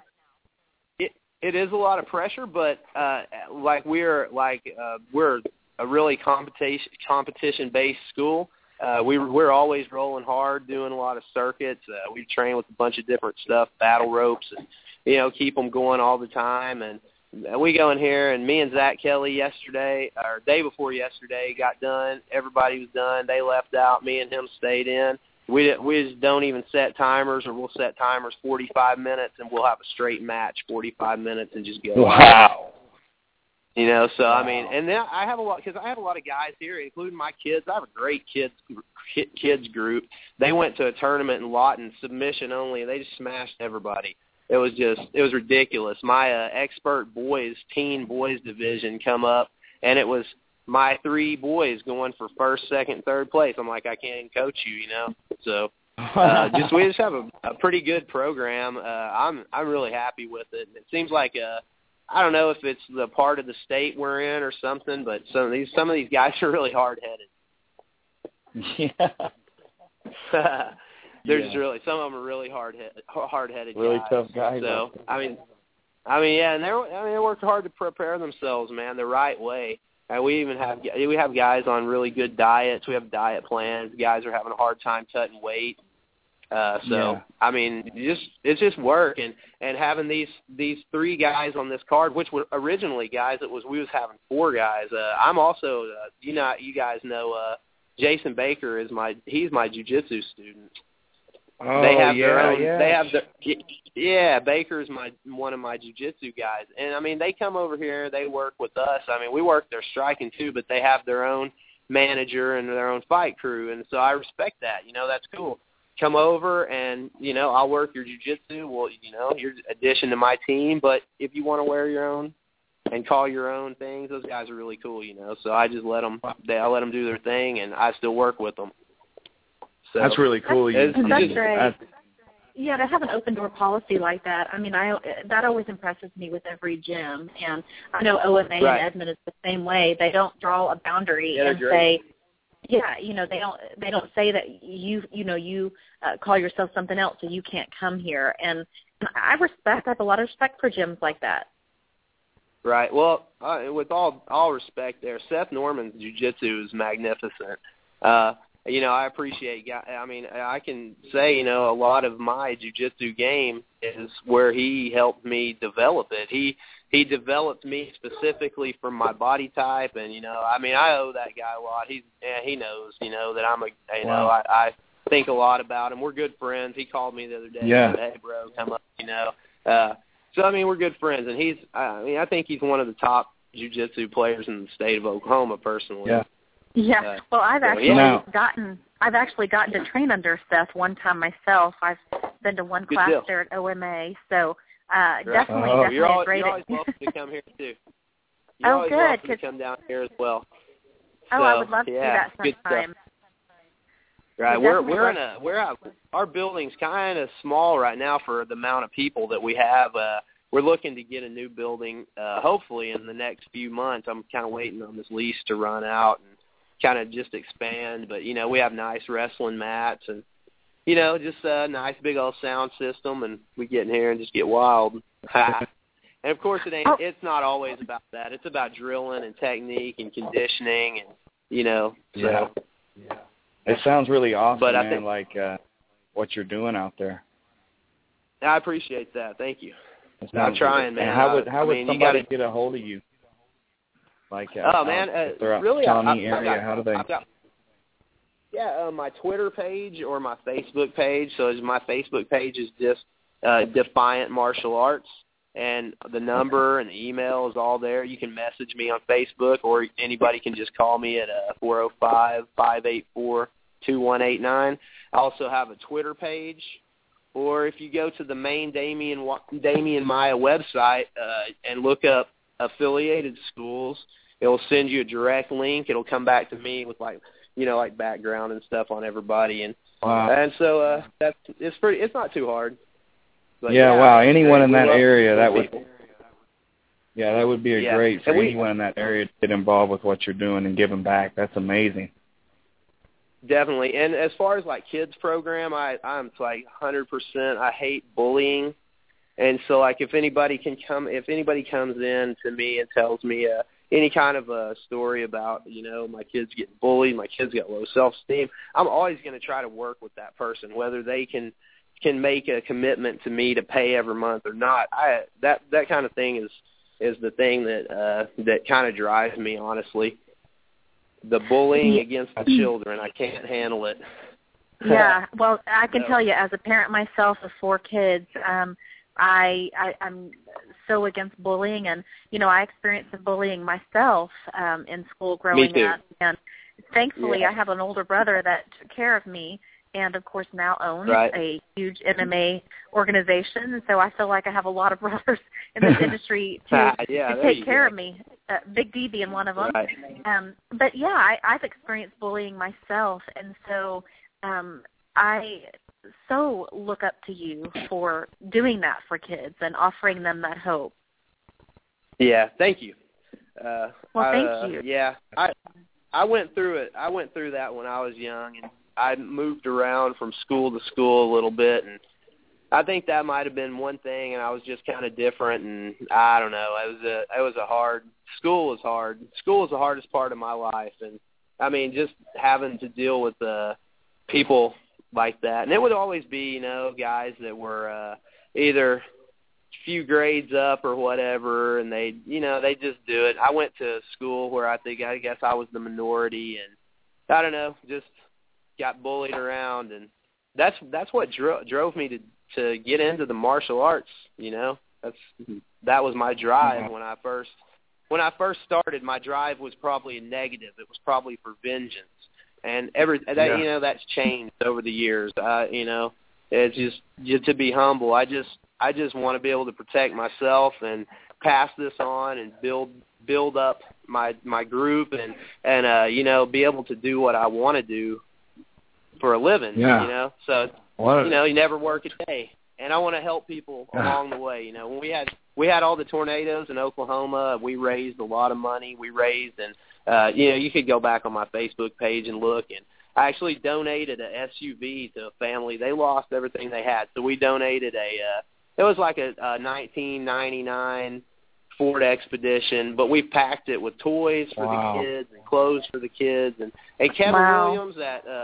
It is a lot of pressure, but we're a really competition-based school. We're always rolling hard, doing a lot of circuits. We train with a bunch of different stuff, battle ropes, and keep them going all the time. And we go in here, and me and Zach Kelly yesterday, or day before yesterday, got done. Everybody was done. They left out. Me and him stayed in. We just don't even set timers, or we'll set timers 45 minutes, and we'll have a straight match 45 minutes and just go. Wow. So I mean, and then I have a lot of guys here, including my kids. I have a great kids group. They went to a tournament in Lawton, submission only, and they just smashed everybody. It was ridiculous. My expert teen boys division come up, and it was my three boys going for first, second, third place. I'm like, I can't even coach you, So we just have a pretty good program. I'm really happy with it. It seems like I don't know if it's the part of the state we're in or something, but some of these guys are really hard-headed. Yeah. They're just really, some of them are really hard-headed really guys. Tough guys. So I mean, yeah, and they work hard to prepare themselves, man, the right way. And we have guys on really good diets. We have diet plans. Guys are having a hard time cutting weight. I mean, it's just work, and having these three guys on this card, which were originally guys, we was having four guys. I'm also, you guys know, Jason Baker he's my jiu-jitsu student. Oh, they have yeah, their own. yeah. They have Baker's one of my jiu-jitsu guys, and I mean they come over here. They work with us. I mean we work their striking too, but they have their own manager and their own fight crew, and so I respect that. That's cool. Come over and I'll work your jiu-jitsu. Well, you're addition to my team, but if you want to wear your own and call your own things, those guys are really cool. So I just let them do their thing, and I still work with them. So that's really cool. That's great. Yeah, to have an open door policy like that, I mean, that always impresses me with every gym. And I know OMA in Edmond is the same way. They don't draw a boundary and say, they don't say that you call yourself something else, so you can't come here. And I have a lot of respect for gyms like that. Right. Well, with all respect there, Seth Norman's jiu-jitsu is magnificent. I appreciate, I mean, I can say, a lot of my jiu-jitsu game is where he helped me develop it. He developed me specifically for my body type, and, I mean, I owe that guy a lot. He knows, that I'm I think a lot about him. We're good friends. He called me the other day. Yeah. He said, hey, bro, come up, So, I mean, we're good friends, and I think he's one of the top jiu-jitsu players in the state of Oklahoma, personally. Yeah. Yeah. Well, I've actually gotten to train under Seth one time myself. I've been to one class there at OMA, so definitely you're always great. welcome to come here too. Good. Welcome to come down here as well. Oh, I would love to do that sometime. Right, our building's kind of small right now for the amount of people that we have. We're looking to get a new building, hopefully in the next few months. I'm kind of waiting on this lease to run out and kind of just expand. But we have nice wrestling mats and just a nice big old sound system, and we get in here and just get wild. And of course, it's not always about that. It's about drilling and technique and conditioning, and Yeah. It sounds really awesome, but man, like what you're doing out there. I appreciate that. Thank you. I'm trying, man. And how would somebody get a hold of you? Like, if they're out in the Shawnee area, how do they? My Twitter page or my Facebook page. So my Facebook page is just Defiant Martial Arts, and the number and the email is all there. You can message me on Facebook, or anybody can just call me at 405-584-2189. I also have a Twitter page, or if you go to the main Damian Maya website and look up affiliated schools, it'll send you a direct link. It'll come back to me with like background and stuff on everybody, and so it's not too hard. But anyone in that area, that would be great for anyone in that area to get involved with what you're doing and giving back. That's amazing. Definitely. And as far as like kids program, I'm like 100%. I hate bullying. And so like if anybody comes in to me and tells me any kind of a story about, my kids getting bullied, my kids got low self-esteem, I'm always going to try to work with that person, whether they can make a commitment to me to pay every month or not. That kind of thing is the thing that kind of drives me, honestly. The bullying against the children, I can't handle it. Yeah, well, I can tell you, as a parent myself of 4 kids, I'm so against bullying, and I experienced the bullying myself in school growing up, and thankfully I have an older brother that took care of me, and of course now owns a huge MMA organization, so I feel like I have a lot of brothers in this industry to take care of me. Big D being one of them. Right. But I've experienced bullying myself, and so I so look up to you for doing that for kids and offering them that hope. Yeah, thank you. Thank you. Yeah, I went through it. I went through that when I was young, and I moved around from school to school a little bit, and I think that might have been one thing, and I was just kind of different, and I don't know. School was hard. School was the hardest part of my life, and I mean, just having to deal with people like that. And it would always be, guys that were either a few grades up or whatever, and they just do it. I went to school where I guess I was the minority, and I don't know, just got bullied around, and that's what drove me to get into the martial arts. That was my drive when I first started. My drive was probably a negative. It was probably for vengeance. And that's changed over the years. It's just to be humble. I just want to be able to protect myself and pass this on and build up my group and be able to do what I want to do for a living. Yeah. So you never work a day. And I want to help people along the way. When we had all the tornadoes in Oklahoma, we raised a lot of money. We raised, and you could go back on my Facebook page and look. And I actually donated a SUV to a family. They lost everything they had, so we donated it was like a 1999 Ford Expedition, but we packed it with toys for the kids and clothes for the kids. And Kevin Williams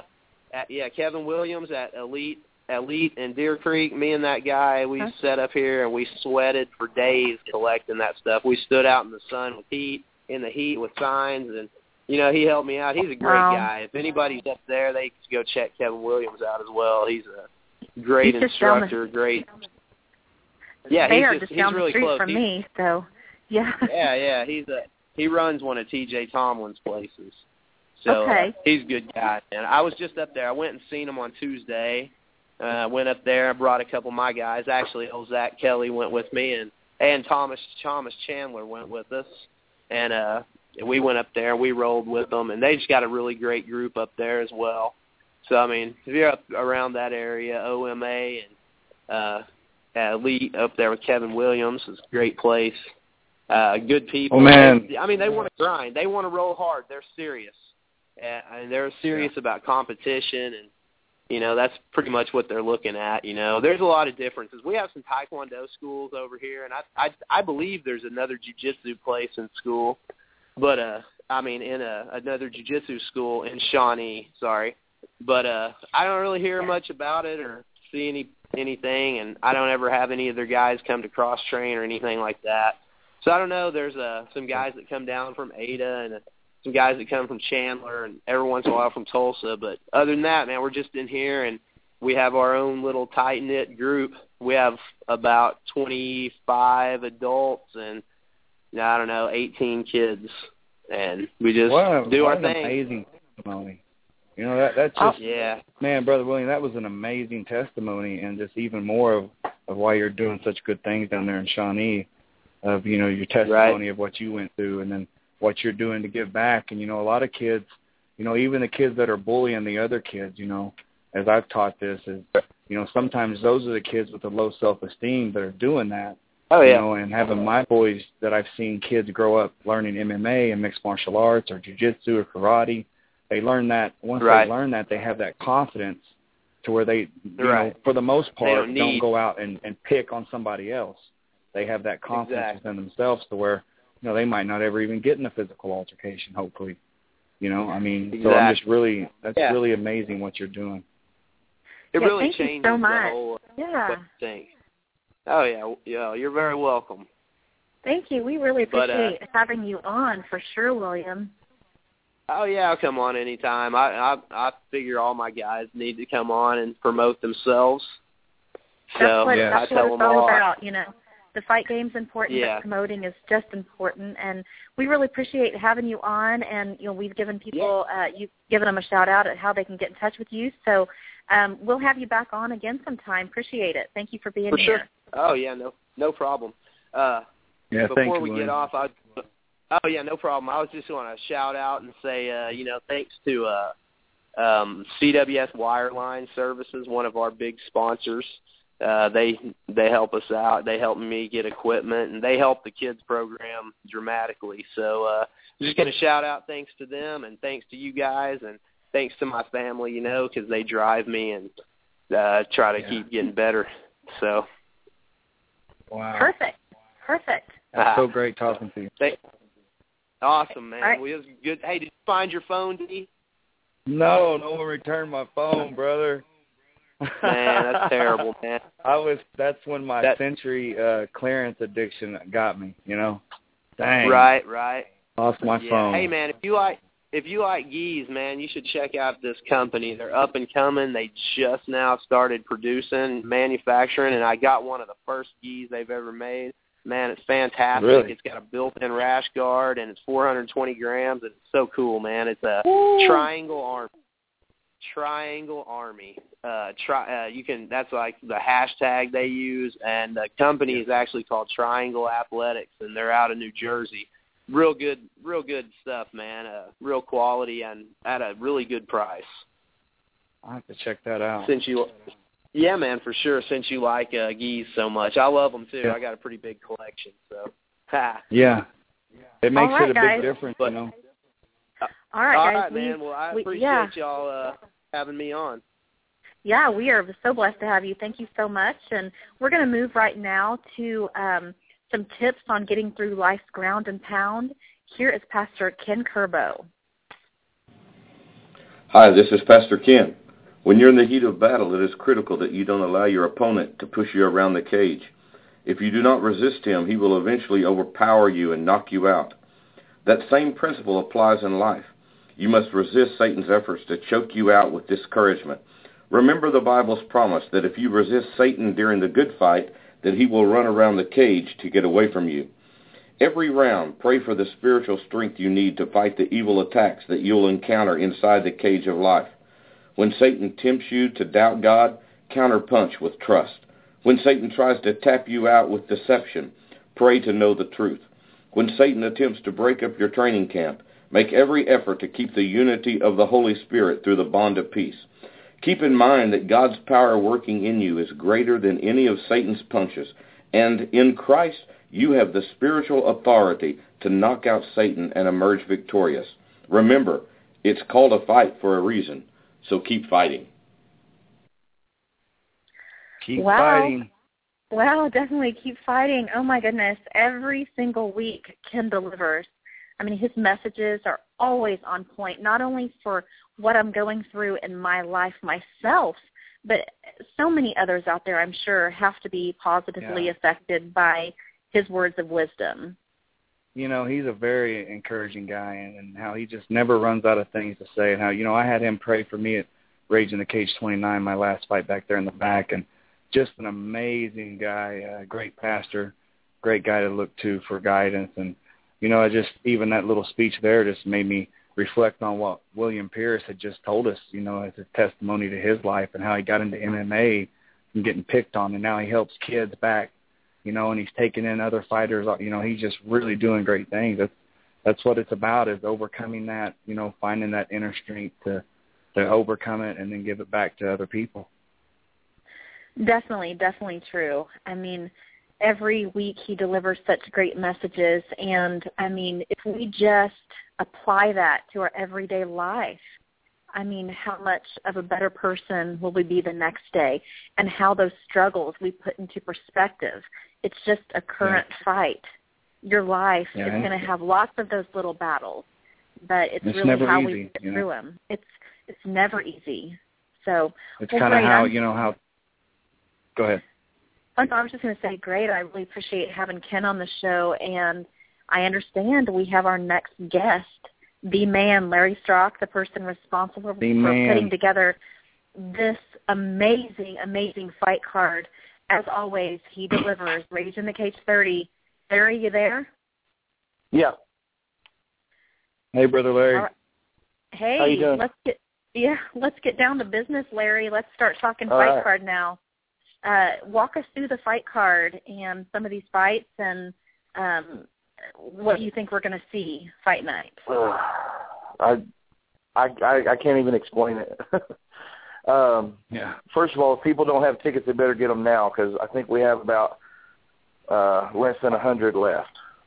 Kevin Williams at Elite in Deer Creek, me and that guy, we sat up here and we sweated for days collecting that stuff. We stood out in the sun in the heat with signs, and he helped me out. He's a great guy. If anybody's up there, they can go check Kevin Williams out as well. He's a great instructor, great. Yeah, he's he's really close from me, so yeah. Yeah, he runs one of TJ Tomlin's places. So he's a good guy. And I was just up there. I went and seen him on Tuesday. I went up there. I brought a couple of my guys. Actually, old Zach Kelly went with me, and Thomas Chandler went with us. And we went up there. We rolled with them, and they just got a really great group up there as well. So, I mean, if you're up around that area, OMA and Elite up there with Kevin Williams is a great place. Good people. Oh, man. They want to grind. They want to roll hard. They're serious. And they're serious about competition, and that's pretty much what they're looking at. There's a lot of differences. We have some Taekwondo schools over here, and I believe there's another jiu-jitsu place in school, but another jiu-jitsu school in Shawnee. Sorry, but I don't really hear much about it or see anything, and I don't ever have any of their guys come to cross train or anything like that. So I don't know. There's some guys that come down from Ada and some guys that come from Chandler and every once in a while from Tulsa. But other than that, man, we're just in here, and we have our own little tight-knit group. We have about 25 adults and, 18 kids. And we just do our thing. Amazing testimony. That's just, man, Brother William, that was an amazing testimony, and just even more of why you're doing such good things down there in Shawnee, of, your testimony of what you went through, and then what you're doing to give back. And, a lot of kids, even the kids that are bullying the other kids, as I've taught this, is, sometimes those are the kids with the low self-esteem that are doing that. Oh, yeah. And having my boys that I've seen kids grow up learning MMA and mixed martial arts or jiu-jitsu or karate, they learn that. Once they learn that, they have that confidence to where they, for the most part, don't go out and pick on somebody else. They have that confidence within themselves to where, they might not ever even get in a physical altercation, hopefully. So I'm just really, that's really amazing what you're doing. It really changes so much. The whole thing. Oh, yeah, you're very welcome. Thank you. We really appreciate having you on for sure, William. Oh, yeah, I'll come on anytime. I figure all my guys need to come on and promote themselves. That's what I tell it's them all about, The fight game's important, but promoting is just important. And we really appreciate having you on. And, we've given people, you've given them a shout-out at how they can get in touch with you. So we'll have you back on again sometime. Appreciate it. Thank you for being here. Sure. Oh, yeah, no problem. Before we get off, no problem. I was just going to shout out and say, thanks to CWS Wireline Services, one of our big sponsors. They help us out. They help me get equipment, and they help the kids program dramatically. So I'm just going to shout out thanks to them, and thanks to you guys, and thanks to my family, because they drive me and try to keep getting better. So. Wow. Perfect. That's so great talking to you. Awesome, man. Right. Well, it was good. Hey, did you find your phone, D? No one returned my phone, brother. Man, that's terrible, man. That's when my Century clearance addiction got me, Dang. Right. Lost my phone. Hey, man, if you like gis, man, you should check out this company. They're up and coming. They just now started producing, manufacturing, and I got one of the first gis they've ever made. Man, it's fantastic. Really? It's got a built-in rash guard, and it's 420 grams. It's so cool, man. It's a Triangle Army. That's like the hashtag they use, and the company is actually called Triangle Athletics, and they're out of New Jersey. Real good stuff, man. Real quality and at a really good price. I'll have to check that out. Yeah, man, for sure. Since you like geese so much, I love them too. Yeah. I got a pretty big collection, so. Yeah. It makes right, it a guys. big difference, All right, All guys. right, man. Well, I appreciate y'all having me on. Yeah, we are so blessed to have you. Thank you so much. And we're going to move right now to some tips on getting through life's ground and pound. Here is Pastor Ken Kerbo. Hi, this is Pastor Ken. When you're in the heat of battle, it is critical that you don't allow your opponent to push you around the cage. If you do not resist him, he will eventually overpower you and knock you out. That same principle applies in life. You must resist Satan's efforts to choke you out with discouragement. Remember the Bible's promise that if you resist Satan during the good fight, that he will run around the cage to get away from you. Every round, pray for the spiritual strength you need to fight the evil attacks that you'll encounter inside the cage of life. When Satan tempts you to doubt God, counterpunch with trust. When Satan tries to tap you out with deception, pray to know the truth. When Satan attempts to break up your training camp, make every effort to keep the unity of the Holy Spirit through the bond of peace. Keep in mind that God's power working in you is greater than any of Satan's punches, and in Christ you have the spiritual authority to knock out Satan and emerge victorious. Remember, it's called a fight for a reason, so keep fighting. Keep fighting. Well, definitely keep fighting. Oh, my goodness. Every single week, Ken delivers. I mean, his messages are always on point, not only for what I'm going through in my life myself, but so many others out there, I'm sure, have to be positively affected by his words of wisdom. You know, he's a very encouraging guy, and how he just never runs out of things to say, and how, you know, I had him pray for me at Rage in the Cage 29, my last fight back there in the back, and just an amazing guy, great pastor, great guy to look to for guidance. And, you know, even that little speech there just made me reflect on what William Pierce had just told us, you know, as a testimony to his life and how he got into MMA and getting picked on, and now he helps kids back, you know, and he's taking in other fighters. You know, he's just really doing great things. That's what it's about, is overcoming that, you know, finding that inner strength to overcome it and then give it back to other people. Definitely true. I mean, every week he delivers such great messages, and, I mean, if we just apply that to our everyday life, I mean, how much of a better person will we be the next day, and how those struggles we put into perspective. It's just a current fight. Your life is going to have lots of those little battles, but it's really how we get through them. It's never easy. So it's kind of how, you know, how. Go ahead. I was just going to say, great. I really appreciate having Ken on the show, and I understand we have our next guest, the man, Larry Strock, the person responsible for putting together this amazing, amazing fight card. As always, he delivers. Rage in the Cage 30. Larry, you there? Yeah. Hey, Brother Larry. Right. Hey, how you doing? Let's get down to business, Larry. Let's start talking fight card now. Walk us through the fight card and some of these fights, and what do you think we're going to see fight night? I can't even explain it. First of all, if people don't have tickets, they better get them now, because I think we have about less than 100 left.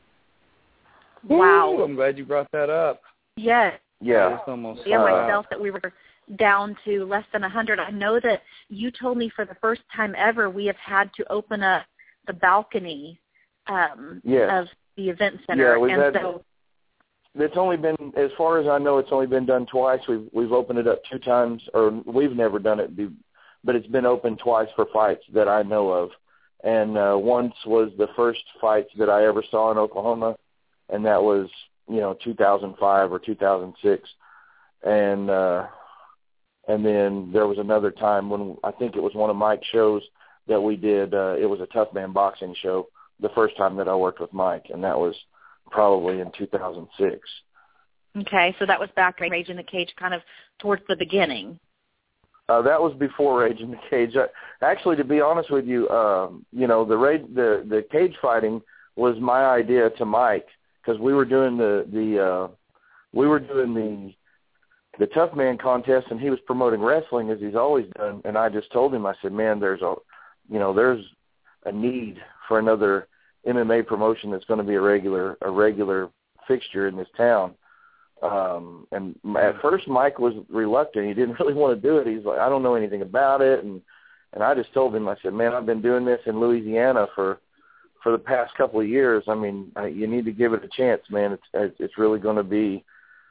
Wow. Ooh, I'm glad you brought that up. Yes. Yeah. It's almost myself that we were down to less than 100. I know that you told me for the first time ever we have had to open up the balcony of the event center. It's only been, as far as I know, it's only been done twice. We've opened it up 2 times, or we've never done it, but it's been open twice for fights that I know of. And once was the first fight that I ever saw in Oklahoma, and that was, 2005 or 2006. And then there was another time when I think it was one of Mike's shows that we did. It was a Tough Man boxing show, the first time that I worked with Mike, and that was probably in 2006. Okay, so that was back in Rage in the Cage, kind of towards the beginning. That was before Rage in the Cage. Actually, to be honest with you, the cage fighting was my idea to Mike, because we were doing the the Tough Man contest, and he was promoting wrestling as he's always done. And I just told him, I said, man, there's a need for another MMA promotion that's going to be a regular fixture in this town. And at first Mike was reluctant. He didn't really want to do it. He's like, I don't know anything about it. And I just told him, I said, man, I've been doing this in Louisiana for the past couple of years. I mean, you need to give it a chance, man. It's really going to be,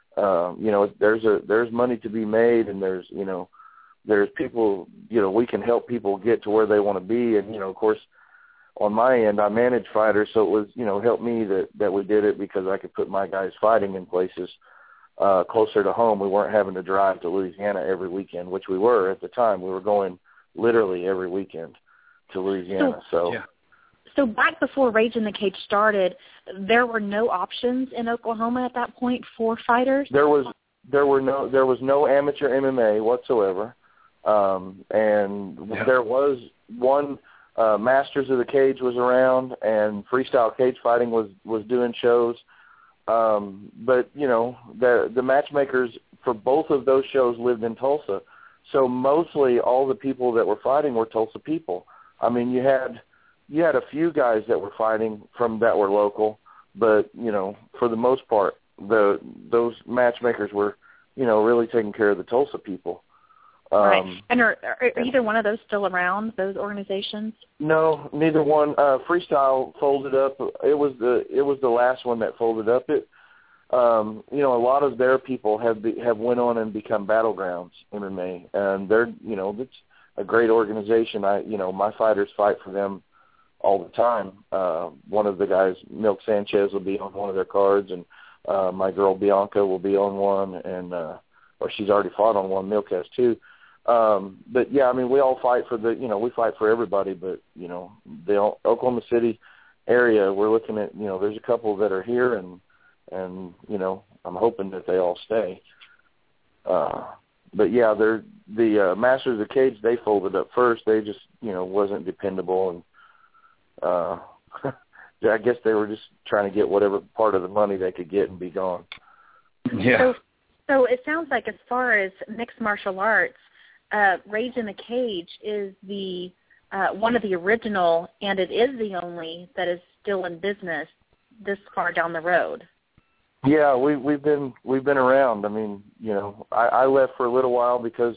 there's money to be made, and there's people, we can help people get to where they want to be. And, of course, on my end, I manage fighters, so it was, helped me that we did it because I could put my guys fighting in places closer to home. We weren't having to drive to Louisiana every weekend, which we were at the time. We were going literally every weekend to Louisiana. So back before Rage in the Cage started, there were no options in Oklahoma at that point for fighters? There was no amateur MMA whatsoever. There was one Masters of the Cage was around, and Freestyle Cage Fighting was doing shows. But the matchmakers for both of those shows lived in Tulsa. So mostly all the people that were fighting were Tulsa people. I mean, you had a few guys that were fighting that were local, but for the most part, those matchmakers were, really taking care of the Tulsa people. Right. And are either one of those still around, those organizations? No, neither one. Freestyle folded up. It was the last one that folded up. A lot of their people have went on and become Battlegrounds MMA, and they're, it's a great organization. My fighters fight for them all the time. One of the guys, Milk Sanchez, will be on one of their cards, and my girl Bianca will be on one, and or she's already fought on one. Milk has two. But yeah, I mean, we all fight for we fight for everybody, but the Oklahoma City area, we're looking at, there's a couple that are here, and I'm hoping that they all stay. But yeah, the Masters of the Cage, they folded up first. They just, wasn't dependable, and I guess they were just trying to get whatever part of the money they could get and be gone. Yeah. So it sounds like, as far as mixed martial arts, Rage in the Cage is the one of the original, and it is the only that is still in business this far down the road. Yeah, we've been around. I mean, I left for a little while because,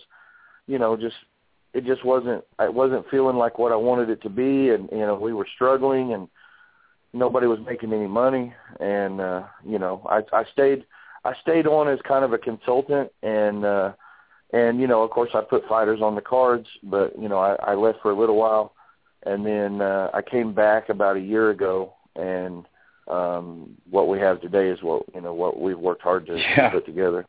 it wasn't feeling like what I wanted it to be, and we were struggling, and nobody was making any money, and I stayed on as kind of a consultant, and of course I put fighters on the cards, but I left for a little while, and then I came back about a year ago, and what we have today is what we've worked hard to put together.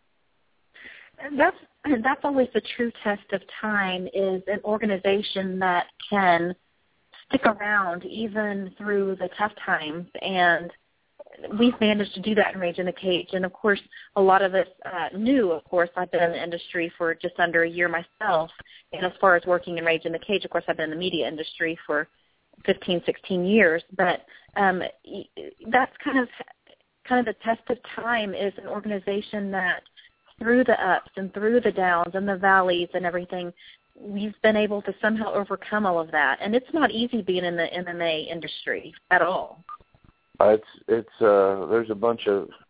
That's always the true test of time, is an organization that can stick around even through the tough times, and we've managed to do that in Rage in the Cage. And of course, a lot of us knew, of course, I've been in the industry for just under a year myself, and as far as working in Rage in the Cage, of course, I've been in the media industry for 15, 16 years, but that's kind of the test of time, is an organization that through the ups and through the downs and the valleys and everything, we've been able to somehow overcome all of that. And it's not easy being in the MMA industry at all. There's a bunch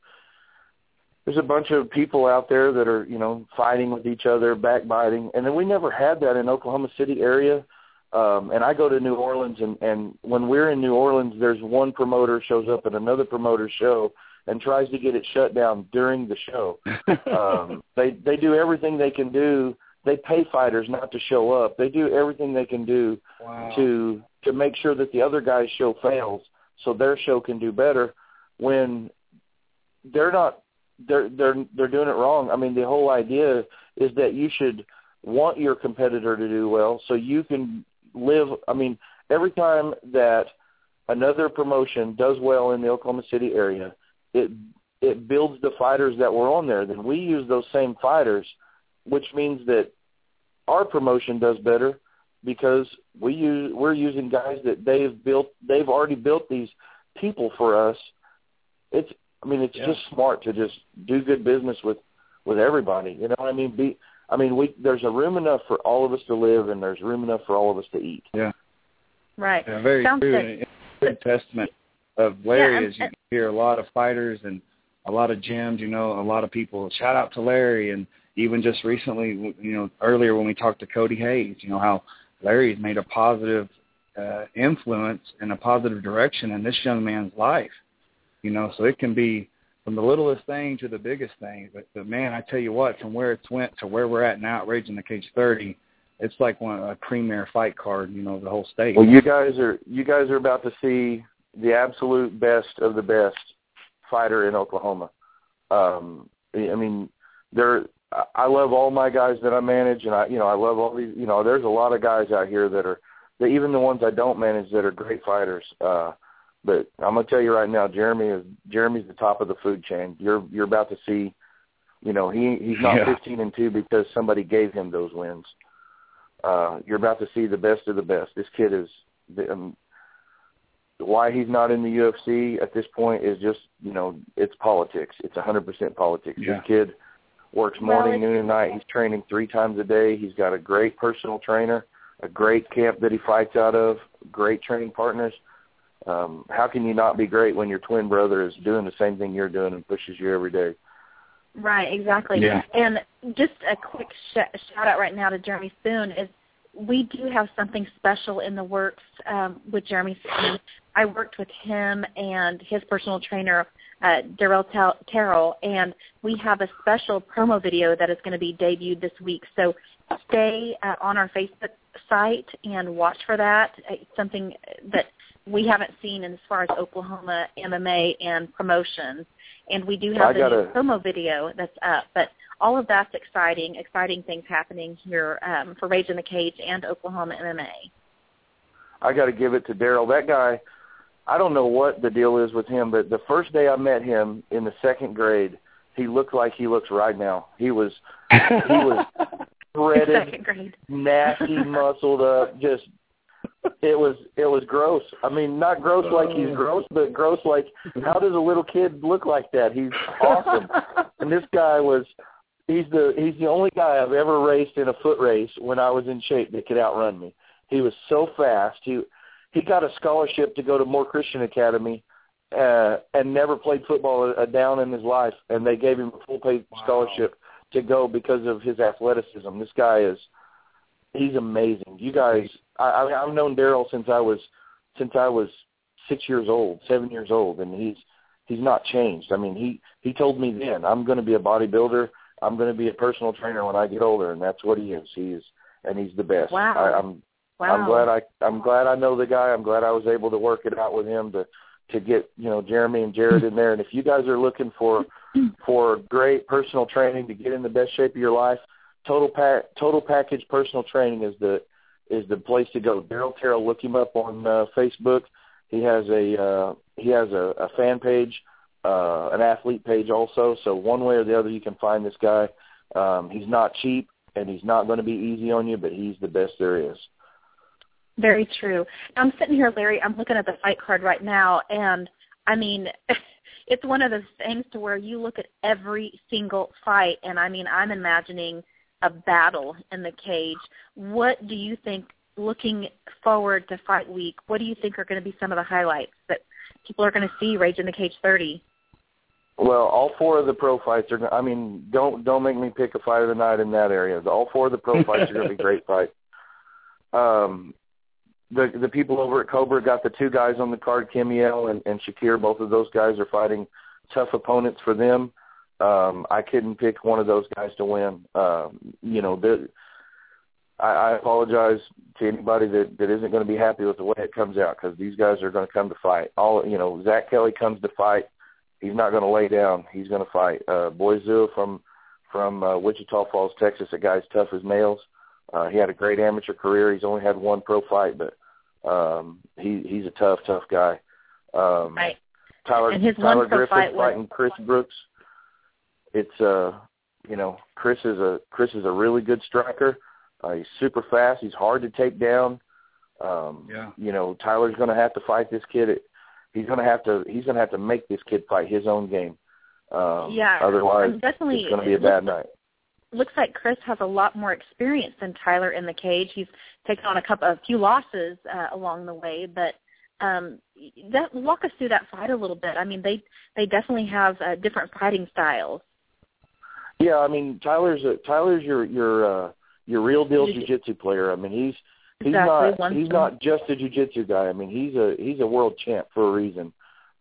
of people out there that are, fighting with each other, backbiting. And then we never had that in Oklahoma City area. And I go to New Orleans, and when we're in New Orleans, there's one promoter shows up at another promoter's show and tries to get it shut down during the show. They do everything they can do. They pay fighters not to show up. They do everything they can do to make sure that the other guy's show fails so their show can do better, when they're doing it wrong. I mean, the whole idea is that you should want your competitor to do well so you can live. I mean, every time that another promotion does well in the Oklahoma City area, it builds the fighters that were on there. Then we use those same fighters, which means that our promotion does better because we're using guys that they've already built these people for us. It's just smart to just do good business with with everybody. You know what I mean? There's a room enough for all of us to live, and there's room enough for all of us to eat. Yeah. Right. Yeah, very Sounds true. good. And it's a good testament of Larry is you hear a lot of fighters and a lot of gyms, a lot of people. Shout out to Larry, and even just recently, earlier when we talked to Cody Hayes, how Larry's made a positive influence in a positive direction in this young man's life. So it can be from the littlest thing to the biggest thing. But man, I tell you what, from where it's went to where we're at now at Rage in the Cage 30, it's like a premier fight card, the whole state. Well, you guys are about to see the absolute best of the best fighter in Oklahoma. I love all my guys that I manage, and I love all these. There's a lot of guys out here that even the ones I don't manage that are great fighters. But I'm gonna tell you right now, Jeremy's the top of the food chain. You're about to see, he's not 15-2 because somebody gave him those wins. You're about to see the best of the best. This kid is. Why he's not in the UFC at this point is just, it's politics. It's 100% politics. Yeah. This kid works morning, noon, and night. He's training 3 times a day. He's got a great personal trainer, a great camp that he fights out of, great training partners. How can you not be great when your twin brother is doing the same thing you're doing and pushes you every day? Right, exactly. Yeah. And just a quick shout-out right now to Jeremy Spoon is we do have something special in the works with Jeremy Spoon. I worked with him and his personal trainer, Darrell Terrell, and we have a special promo video that is going to be debuted this week. So stay on our Facebook site and watch for that. It's something that we haven't seen as far as Oklahoma MMA and promotions. And we do have the new promo video that's up. But all of that's exciting things happening here for Rage in the Cage and Oklahoma MMA. I got to give it to Darrell. That guy, I don't know what the deal is with him, but the first day I met him in the 2nd grade, he looked like he looks right now. He was shredded, nasty, muscled up, just it was gross. I mean, not gross like he's gross, but gross like, how does a little kid look like that? He's awesome. And this guy he's the only guy I've ever raced in a foot race when I was in shape that could outrun me. He was so fast. He got a scholarship to go to Moore Christian Academy and never played football a down in his life, and they gave him a full-paid scholarship to go because of his athleticism. This guy he's amazing. You guys, I've known Darrell since I was 6 years old, 7 years old, and he's not changed. I mean, he told me then, I'm going to be a bodybuilder. I'm going to be a personal trainer when I get older, and that's what he is. He's the best. Wow. I'm glad I know the guy. I'm glad I was able to work it out with him to get Jeremy and Jared in there. And if you guys are looking for great personal training to get in the best shape of your life, Total Package Personal Training is the place to go. Darrell Terrell, look him up on Facebook. He has a fan page, an athlete page also. So one way or the other, you can find this guy. He's not cheap, and he's not going to be easy on you, but he's the best there is. Very true. I'm sitting here, Larry, I'm looking at the fight card right now, and, I mean, it's one of those things to where you look at every single fight, and, I mean, I'm imagining a battle in the cage. What do you think, looking forward to Fight Week, what do you think are going to be some of the highlights that people are going to see Rage in the Cage 30? Well, all 4 of the pro fights are. I mean, don't make me pick a fight of the night in that area. All 4 of the pro fights are going to be great fights. The people over at Cobra got the 2 guys on the card, Kimiel and Shakir. Both of those guys are fighting tough opponents for them. I couldn't pick one of those guys to win. I apologize to anybody that isn't going to be happy with the way it comes out, because these guys are going to come to fight. Zach Kelly comes to fight. He's not going to lay down. He's going to fight. Boy Zua from Wichita Falls, Texas, a guy's tough as nails. He had a great amateur career. He's only had 1 pro fight, but he's a tough guy. Right. Tyler Griffin fighting Chris Brooks. It's Chris is a really good striker. He's super fast. He's hard to take down. Tyler's going to have to fight this kid. He's going to have to make this kid fight his own game. Otherwise, it's going to be a bad night. Looks like Chris has a lot more experience than Tyler in the cage. He's taken on a few losses along the way, but walk us through that fight a little bit. I mean, they definitely have different fighting styles. Yeah, I mean, Tyler's your real deal jiu-jitsu player. I mean, he's not just a jiu-jitsu guy. I mean, he's a world champ for a reason.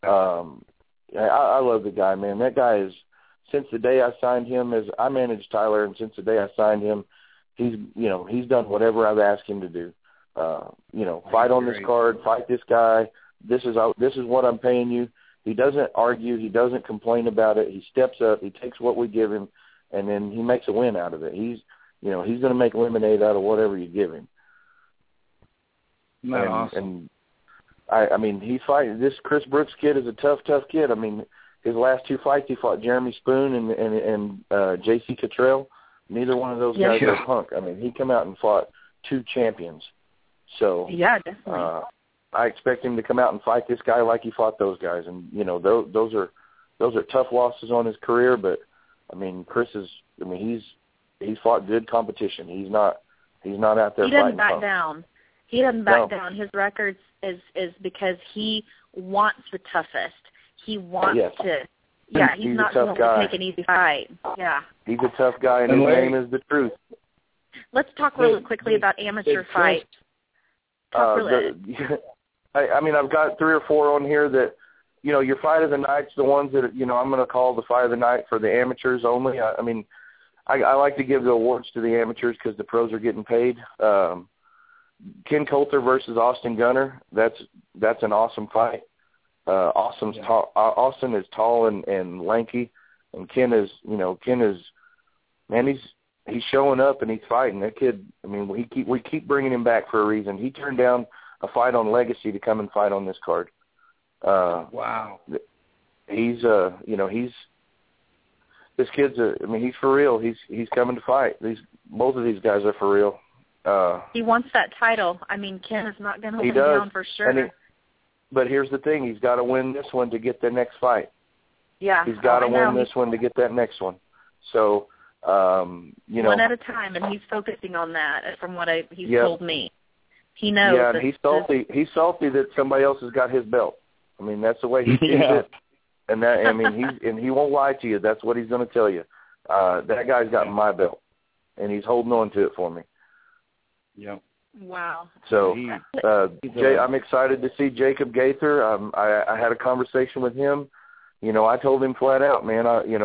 I love the guy, man. That guy is, since the day I signed him, as I managed Tyler, and since the day I signed him, he's done whatever I've asked him to do. Fight on this card, fight this guy. This is what I'm paying you. He doesn't argue. He doesn't complain about it. He steps up. He takes what we give him, and then he makes a win out of it. He's going to make lemonade out of whatever you give him. Awesome. And I mean, he's fighting. This Chris Brooks kid is a tough kid. I mean, his last 2 fights, he fought Jeremy Spoon and J.C. Cottrell. Neither one of those guys are punk. I mean, he come out and fought 2 champions. So yeah, definitely. I expect him to come out and fight this guy like he fought those guys. And those are tough losses on his career. But I mean, he's fought good competition. He's not out there. He doesn't back down. He doesn't back down. His record is because he wants the toughest. He wants to. Yeah, he's not going to take an easy fight. Yeah. He's a tough guy, and his name is the truth. Let's talk really quickly about amateur fights. I mean, I've got 3 or 4 on here that, your fight of the night's the ones that, I'm going to call the fight of the night for the amateurs only. I mean, I like to give the awards to the amateurs because the pros are getting paid. Ken Coulter versus Austin Gunner, that's an awesome fight. Austin is tall and lanky, and Ken is he's showing up and he's fighting. That kid, I mean, we keep bringing him back for a reason. He turned down a fight on Legacy to come and fight on this card. Wow. He's this kid's he's for real. He's coming to fight. Both of these guys are for real. He wants that title. I mean, Ken is not going to let him down for sure. But here's the thing. He's got to win this one to get the next fight. Yeah. He's got to win this one to get that next one. So, one at a time, and he's focusing on that from what he's told me. He knows. Yeah, and he's salty. He's salty that somebody else has got his belt. I mean, that's the way he sees it. And he won't lie to you. That's what he's going to tell you. That guy's got my belt, and he's holding on to it for me. Yep. Wow. So, I'm excited to see Jacob Gaither. I had a conversation with him. I told him flat out, man,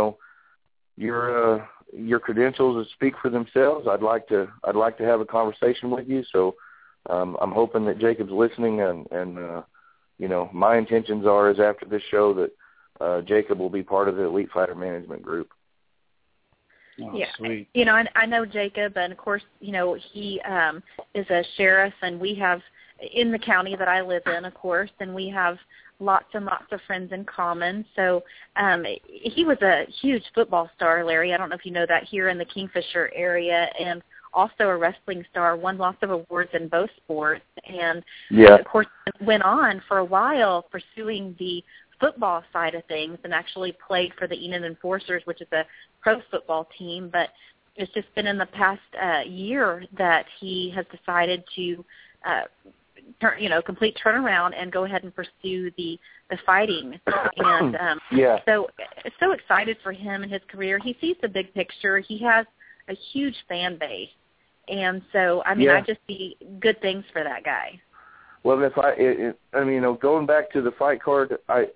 your credentials speak for themselves. I'd like to have a conversation with you. So, I'm hoping that Jacob's listening, and my intentions is after this show that Jacob will be part of the Elite Fighter Management Group. Oh, yeah, sweet. I know Jacob, and of course, he is a sheriff, and we have in the county that I live in, of course, and we have lots and lots of friends in common. So he was a huge football star, Larry. I don't know if you know that, here in the Kingfisher area, and also a wrestling star, won lots of awards in both sports, and of course went on for a while pursuing the football side of things and actually played for the Enid Enforcers, which is a pro football team. But it's just been in the past year that he has decided to complete turnaround and go ahead and pursue the fighting. And so excited for him and his career. He sees the big picture. He has a huge fan base. And so, I just see good things for that guy. Well, going back to the fight card,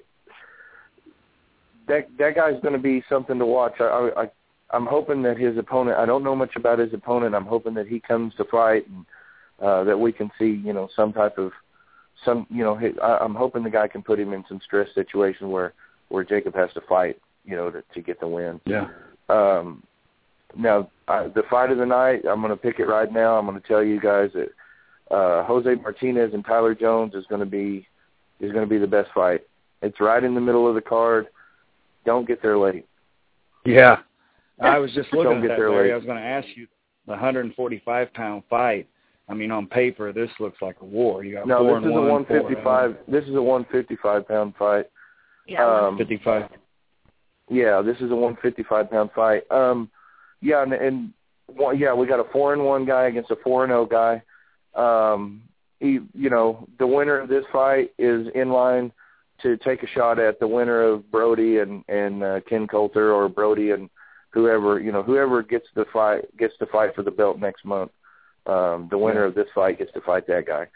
that guy's going to be something to watch. I'm hoping that his opponent, I don't know much about his opponent. I'm hoping that he comes to fight and that we can see, some type of, I'm hoping the guy can put him in some stress situation where Jacob has to fight, to get the win. Yeah. Now, the fight of the night, I'm going to pick it right now. I'm going to tell you guys that Jose Martinez and Tyler Jones is going to be the best fight. It's right in the middle of the card. Don't get there late. Yeah. I was just looking at that, Larry. I was going to ask you, the 145-pound fight, on paper, this looks like a war. You got this is a 155. This is a 155-pound fight. Yeah, 55. Yeah, this is a 155-pound fight. We got a 4-1 guy against a 4-0 guy. The winner of this fight is in line to take a shot at the winner of Brody and Ken Coulter, or Brody and whoever gets to fight for the belt next month. The winner of this fight gets to fight that guy.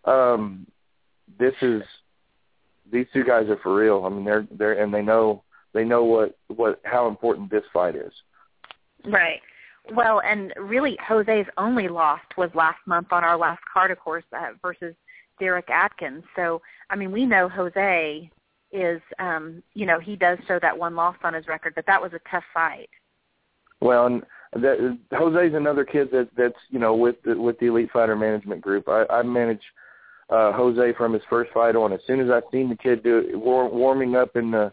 These two guys are for real. I mean, they're and they know how important this fight is. Right. Well, and really, Jose's only loss was last month on our last card, of course, versus Derek Atkins. So, I mean, we know Jose is, he does show that one loss on his record, but that was a tough fight. Well, and Jose's another kid that's with the Elite Fighter Management Group. I manage Jose from his first fight on. As soon as I seen the kid do it, warming up in the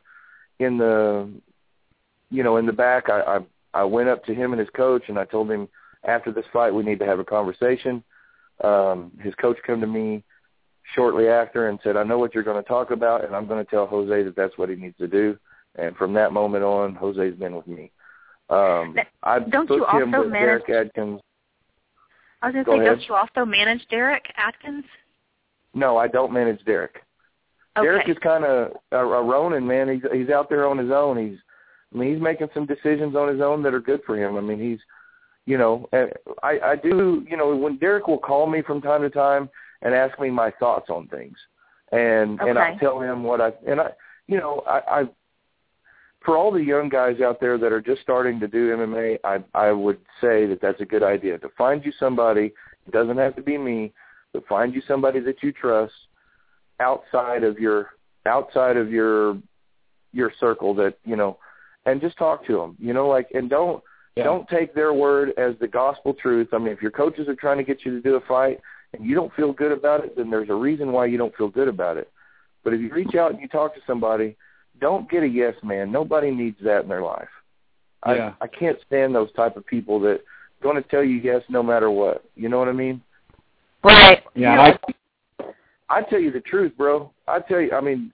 back, I went up to him and his coach, and I told him, after this fight we need to have a conversation. His coach came to me shortly after and said, I know what you're going to talk about, and I'm going to tell Jose that that's what he needs to do. And from that moment on, Jose's been with me. I don't booked you also him with manage Derek Atkins. I was going to say, don't you also manage Derek Atkins? No, I don't manage Derek. Okay. Derek is kind of a Ronin, man. He's out there on his own. He's making some decisions on his own that are good for him. I mean, I do, when Derek will call me from time to time and ask me my thoughts on things, and I tell him what I for all the young guys out there that are just starting to do MMA, I would say that that's a good idea, to find you somebody. It doesn't have to be me, but find you somebody that you trust outside of your circle, that and just talk to them, and don't take their word as the gospel truth. I mean, if your coaches are trying to get you to do a fight and you don't feel good about it, then there's a reason why you don't feel good about it. But if you reach out and you talk to somebody, don't get a yes man. Nobody needs that in their life. Yeah. I can't stand those type of people that are going to tell you yes no matter what. You know what I mean? Right. Yeah. I tell you the truth, bro. I tell you, I mean,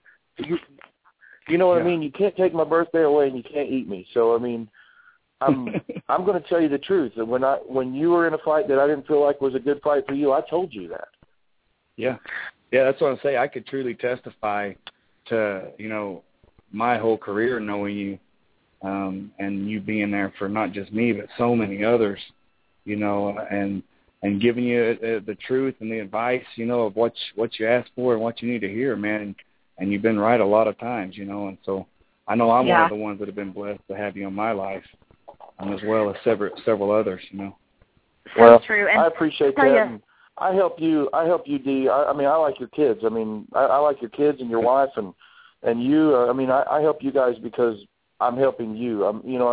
you know what I mean? You can't take my birthday away and you can't eat me. So, I mean, I'm going to tell you the truth. When you were in a fight that I didn't feel like was a good fight for you, I told you that. Yeah. Yeah, that's what I'm saying. I could truly testify to, my whole career knowing you, and you being there for not just me, but so many others, and giving you the truth and the advice, of what you ask for and what you need to hear, man. And you've been right a lot of times, and so I know I'm one of the ones that have been blessed to have you in my life, as well as several others, Well, true. And I appreciate that. And I help you, Dee. I mean, I like your kids. I mean, I like your kids and your wife and you. I mean, I help you guys because I'm helping you.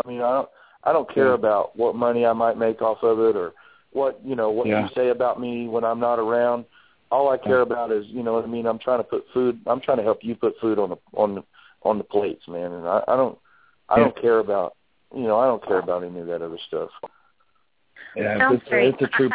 I don't care about what money I might make off of it, or what you say about me when I'm not around. All I care about is, I'm trying to put food. I'm trying to help you put food on the plates, man. And I don't care about, I don't care about any of that other stuff. Yeah, it's a true.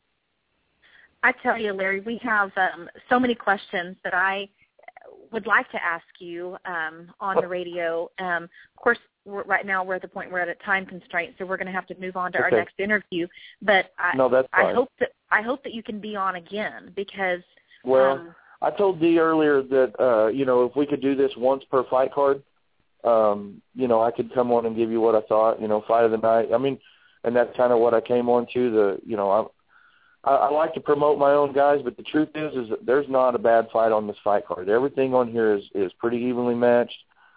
I tell you, Larry, we have so many questions that I would like to ask you on the radio. Of course, right now we're at the point we're at a time constraint, so we're going to have to move on to our next interview. But I hope that you can be on again, because. Well, I told Dee earlier that if we could do this once per fight card, I could come on and give you what I thought. Fight of the night. I mean, and that's kind of what I came on to. I like to promote my own guys, but the truth is that there's not a bad fight on this fight card. Everything on here is pretty evenly matched.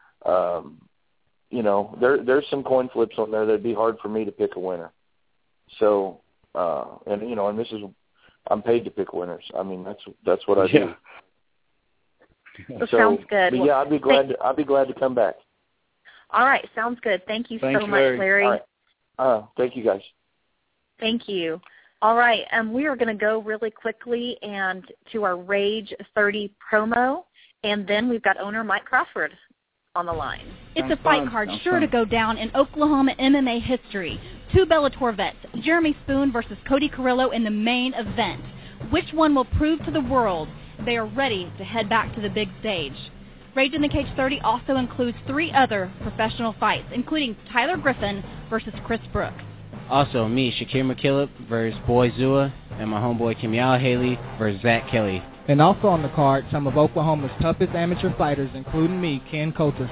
There's some coin flips on there that'd be hard for me to pick a winner. So, and this is, I'm paid to pick winners. I mean, that's what I do. So, sounds good. But yeah, I'd be glad to come back. All right, sounds good. Thank you so much, Larry. All right. Thank you, guys. Thank you. All right, we are going to go really quickly and to our Rage 30 promo, and then we've got owner Mike Crawford on the line. It's a fight card sure to go down in Oklahoma MMA history. 2 Bellator vets, Jeremy Spoon versus Cody Carrillo in the main event. Which one will prove to the world they are ready to head back to the big stage? Rage in the Cage 30 also includes 3 other professional fights, including Tyler Griffin versus Chris Brooks. Also, me, Shakir McKillop versus Boy Zua, and my homeboy Kimyal Haley versus Zach Kelly. And also on the card, some of Oklahoma's toughest amateur fighters, including me, Ken Coulter.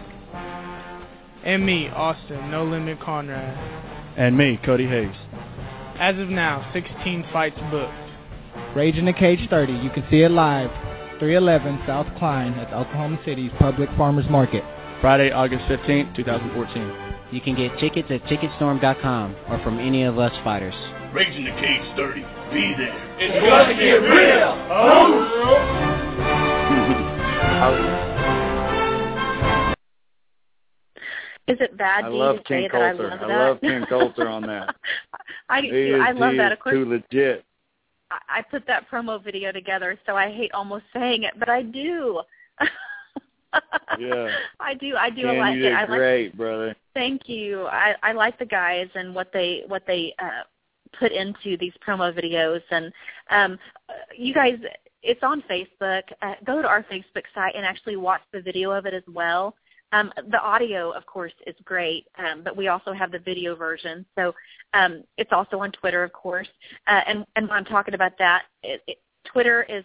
And me, Austin No Limit Conrad. And me, Cody Hayes. As of now, 16 fights booked. Rage in the Cage 30. You can see it live, 311 South Klein at the Oklahoma City's Public Farmers Market. Friday, August 15th, 2014. You can get tickets at Ticketstorm.com or from any of us fighters. Rage in the Cage 30. Be there. It's gonna get real. Is it bad I to love say Ken that I Coulter. love I that? love Ken Coulter on that. I do too. I love that. Of course, too legit. I put that promo video together, so I hate almost saying it, but I do. Yeah. I do. Ken, like you it. did great, brother. Thank you. I like the guys and what they put into these promo videos, and you guys, it's on Facebook. Go to our Facebook site and actually watch the video of it as well. The audio, of course, is great, but we also have the video version. So it's also on Twitter, of course. And when I'm talking about that, Twitter is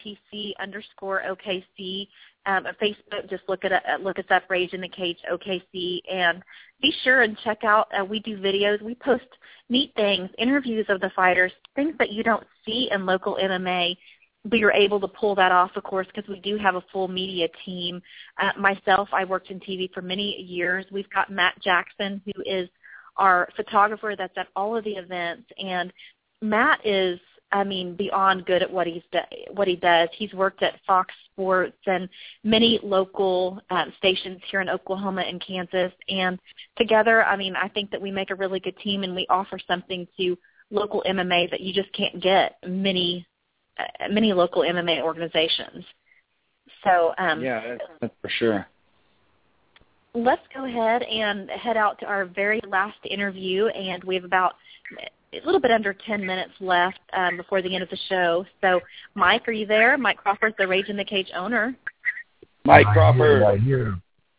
RITC_OKC. Facebook, just look us up, Rage in the Cage OKC, and be sure and check out. We do videos. We post neat things, interviews of the fighters, things that you don't see in local MMA. But you're able to pull that off, of course, because we do have a full media team. Myself, I worked in TV for many years. We've got Matt Jackson, who is our photographer that's at all of the events. And Matt is, beyond good at what he does. He's worked at Fox Sports and many local stations here in Oklahoma and Kansas. And together, I think that we make a really good team, and we offer something to local MMA that you just can't get many local MMA organizations. So yeah, that's for sure. Let's go ahead and head out to our very last interview, and we have about a little bit under 10 minutes left before the end of the show. So, Mike, are you there? Mike Crawford, the Rage in the Cage owner. Mike Crawford. Right here.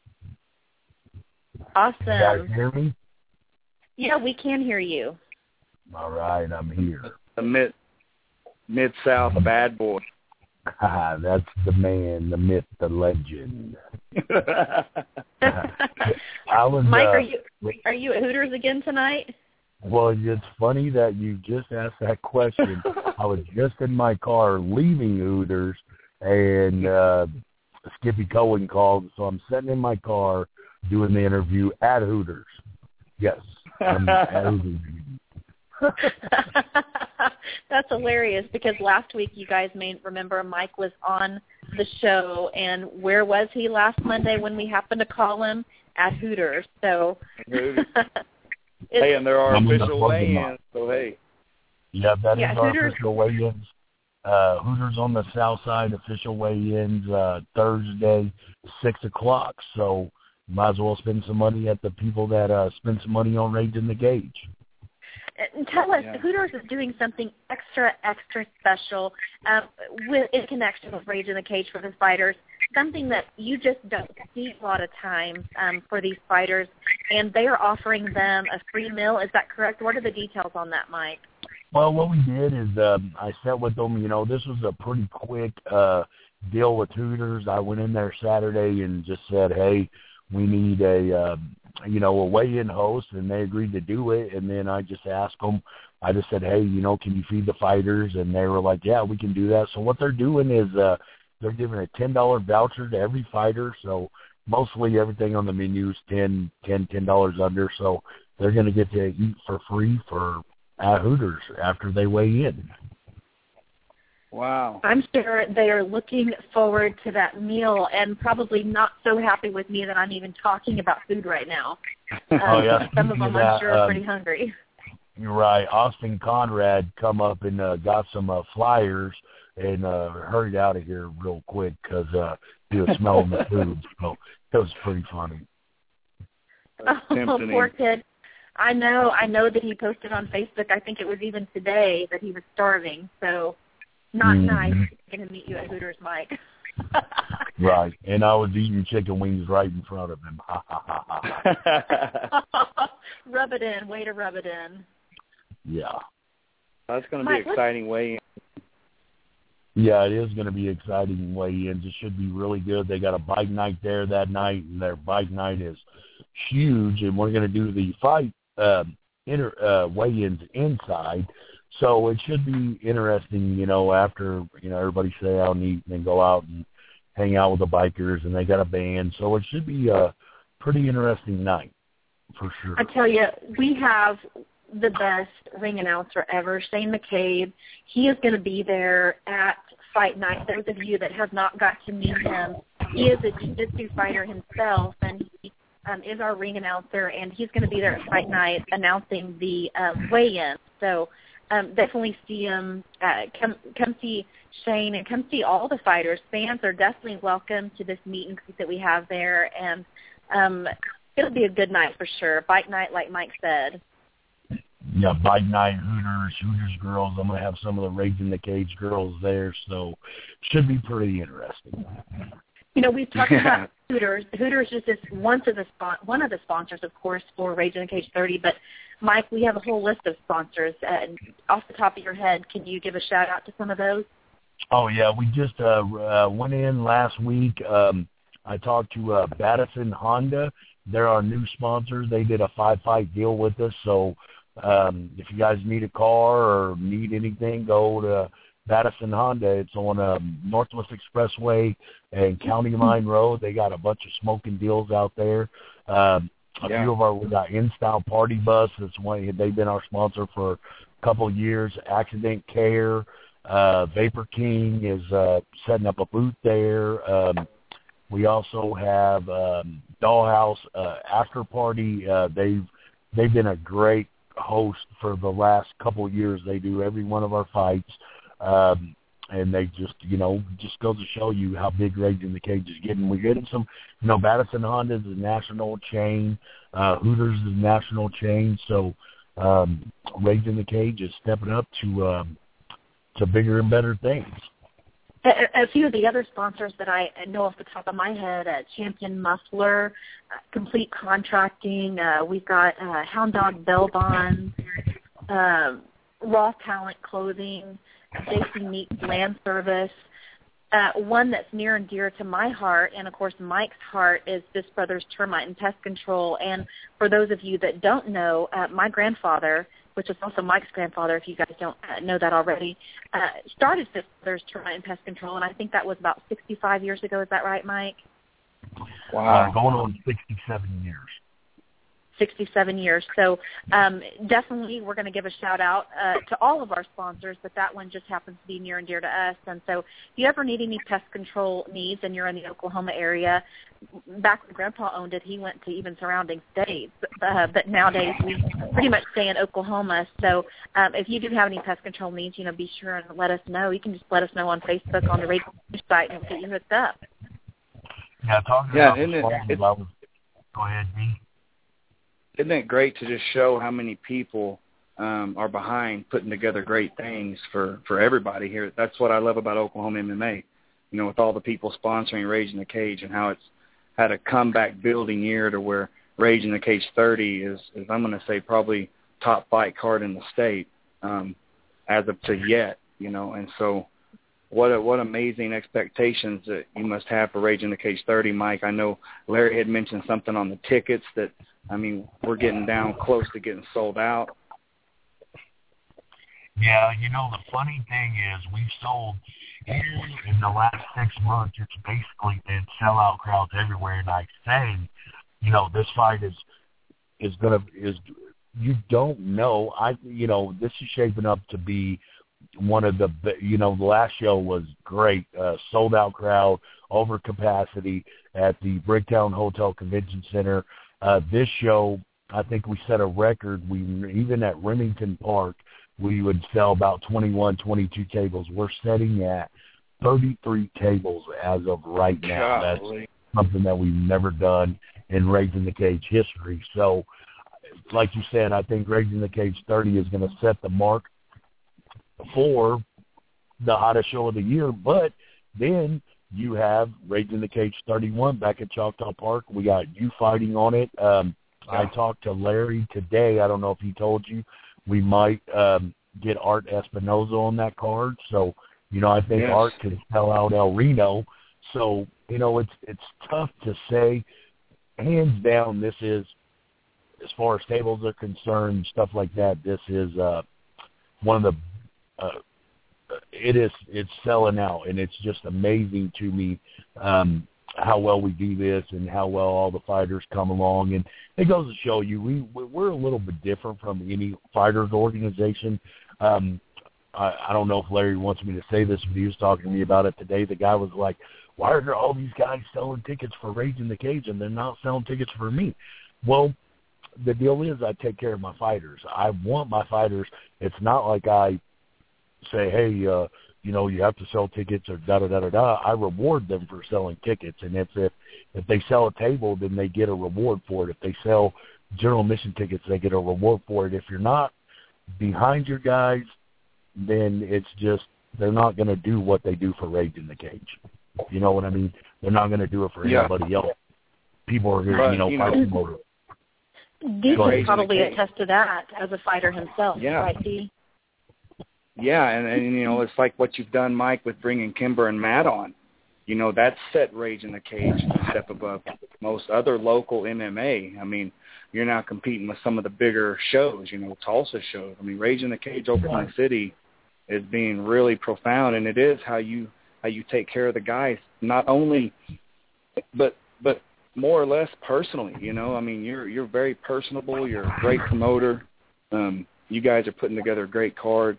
Awesome. You guys hear me? Yeah, we can hear you. All right, I'm here. The Mid-South bad boy. That's the man, the myth, the legend. Mike, are you at Hooters again tonight? Well, it's funny that you just asked that question. I was just in my car leaving Hooters, and Skippy Cohen called, so I'm sitting in my car doing the interview at Hooters. Yes, I'm at Hooters. That's hilarious, because last week you guys may remember Mike was on the show, and where was he last Monday when we happened to call him? At Hooters. So hey, and there are official weigh-ins, so hey. Yeah, that is our Hooters. Official weigh-ins. Hooters on the south side, official weigh-ins Thursday, 6 o'clock. So might as well spend some money at the people that spend some money on Rage in the Cage. Tell us, Hooters is doing something extra special in connection with Rage in the Cage for the fighters, something that you just don't see a lot of times for these fighters, and they are offering them a free meal. Is that correct? What are the details on that, Mike? Well, what we did is I sat with them. This was a pretty quick deal with Hooters. I went in there Saturday and just said, hey, we need a weigh-in host, and they agreed to do it. And then I just asked them, I just said, hey, can you feed the fighters? And they were like, yeah, we can do that. So what they're doing is they're giving a $10 voucher to every fighter. So mostly everything on the menu is $10 under. So they're going to get to eat for free at Hooters after they weigh in. Wow. I'm sure they are looking forward to that meal and probably not so happy with me that I'm even talking about food right now. Oh, yeah. Some of them, I'm sure, are pretty hungry. You're right. Austin Conrad come up and got some flyers and hurried out of here real quick because he was smelling the food. So it was pretty funny. Oh, poor kid. I know that he posted on Facebook, I think it was even today, that he was starving. So not nice going to meet you at Hooters, Mike. Right, and I was eating chicken wings right in front of him. Rub it in. Way to rub it in. Yeah. That's going to be exciting weigh-in. Yeah, it is going to be exciting weigh-ins. It should be really good. They got a bike night there that night, and their bike night is huge, and we're going to do the fight weigh-ins inside. So it should be interesting, after, everybody say out and eat and then go out and hang out with the bikers, and they got a band. So it should be a pretty interesting night, for sure. I tell you, we have the best ring announcer ever, Shane McCabe. He is going to be there at fight night. Those of you that have not got to meet him, he is a jiu-jitsu fighter himself, and he is our ring announcer, and he's going to be there at fight night announcing the weigh-in. So definitely see him. Come see Shane and come see all the fighters. Fans are definitely welcome to this meet and greet that we have there, and it'll be a good night for sure. Bike night, like Mike said. Yeah, bike night, Hooters girls. I'm going to have some of the Rage in the Cage girls there, so should be pretty interesting. We've talked about Hooters. Hooters is just one of the sponsors, of course, for Rage in the Cage 30. But, Mike, we have a whole list of sponsors. Off the top of your head, can you give a shout-out to some of those? Oh, yeah. We just went in last week. I talked to Battison Honda. They're our new sponsors. They did a 5-fight deal with us, so if you guys need a car or need anything, go to Battison Honda. It's on Northwest Expressway and County Line Road. They got a bunch of smoking deals out there. Few of we got In-Style Party Bus. They've been our sponsor for a couple of years. Accident Care. Vapor King is setting up a booth there. We also have Dollhouse After Party. They've been a great host for the last couple of years. They do every one of our fights, and they just goes to show you how big Rage in the Cage is getting. We're getting some, Battison Honda is a national chain, Hooters is a national chain, so Rage in the Cage is stepping up to bigger and better things. A few of the other sponsors that I know off the top of my head, Champion Muffler, Complete Contracting, we've got Hound Dog Bell Bonds, Raw Talent Clothing, Jason Meeks Land Service. One that's near and dear to my heart, and of course Mike's heart, is This Brothers Termite and Pest Control. And for those of you that don't know, my grandfather, which is also Mike's grandfather, if you guys don't know that already, started Fifth Brothers Termite and Pest Control, and I think that was about 65 years ago. Is that right, Mike? Wow. Going on 67 years. 67 years. So definitely we're going to give a shout-out to all of our sponsors, but that one just happens to be near and dear to us. And so if you ever need any pest control needs and you're in the Oklahoma area, back when Grandpa owned it, he went to even surrounding states. But nowadays we pretty much stay in Oklahoma. So if you do have any pest control needs, be sure and let us know. You can just let us know on Facebook on the radio site and we'll get you hooked up. Yeah, talking about go ahead, D. Isn't it great to just show how many people are behind putting together great things for everybody here? That's what I love about Oklahoma MMA, with all the people sponsoring Rage in the Cage and how it's had a comeback building year to where Rage in the Cage 30 is I'm going to say, probably top fight card in the state as of to yet, and so what amazing expectations that you must have for Rage in the Cage 30, Mike. I know Larry had mentioned something on the tickets that, we're getting down close to getting sold out. Yeah, the funny thing is we've sold here in the last 6 months, it's basically been sellout crowds everywhere. And I say, this fight is you don't know. This is shaping up to be one of the, the last show was great, sold out crowd, over capacity at the Bricktown Hotel Convention Center. This show, I think we set a record. Even at Remington Park, we would sell about 21, 22 tables. We're setting at 33 tables as of right now. Golly. That's something that we've never done in Rage in the Cage history. So, like you said, I think Rage in the Cage 30 is going to set the mark for the hottest show of the year. But then you have Rage in the Cage 31 back at Choctaw Park. We got you fighting on it. I talked to Larry today. I don't know if he told you. We might get Art Espinoza on that card. So, I think Art could sell out El Reno. So, it's tough to say. Hands down, this is, as far as tables are concerned, stuff like that, this is one of the it's selling out, and it's just amazing to me how well we do this and how well all the fighters come along. And it goes to show you we're a little bit different from any fighters organization. I don't know if Larry wants me to say this, but he was talking to me about it today. The guy was like, why are there all these guys selling tickets for Rage in the Cage and they're not selling tickets for me? Well, the deal is I take care of my fighters. I want my fighters. It's not like I say, hey, you have to sell tickets or da-da-da-da-da. I reward them for selling tickets. And if they sell a table, then they get a reward for it. If they sell general admission tickets, they get a reward for it. If you're not behind your guys, then it's just they're not going to do what they do for Rage in the Cage. You know what I mean? They're not going to do it for anybody else. People are going to, fight more. Dee can probably attest to that as a fighter himself, right, Dee? Yeah, and it's like what you've done, Mike, with bringing Kimber and Matt on. That's set Rage in the Cage a step above most other local MMA. I mean, you're now competing with some of the bigger shows, Tulsa shows. I mean, Rage in the Cage Oklahoma City is being really profound, and it is how you take care of the guys, not only, but more or less personally. I mean, you're very personable. You're a great promoter. You guys are putting together great cards.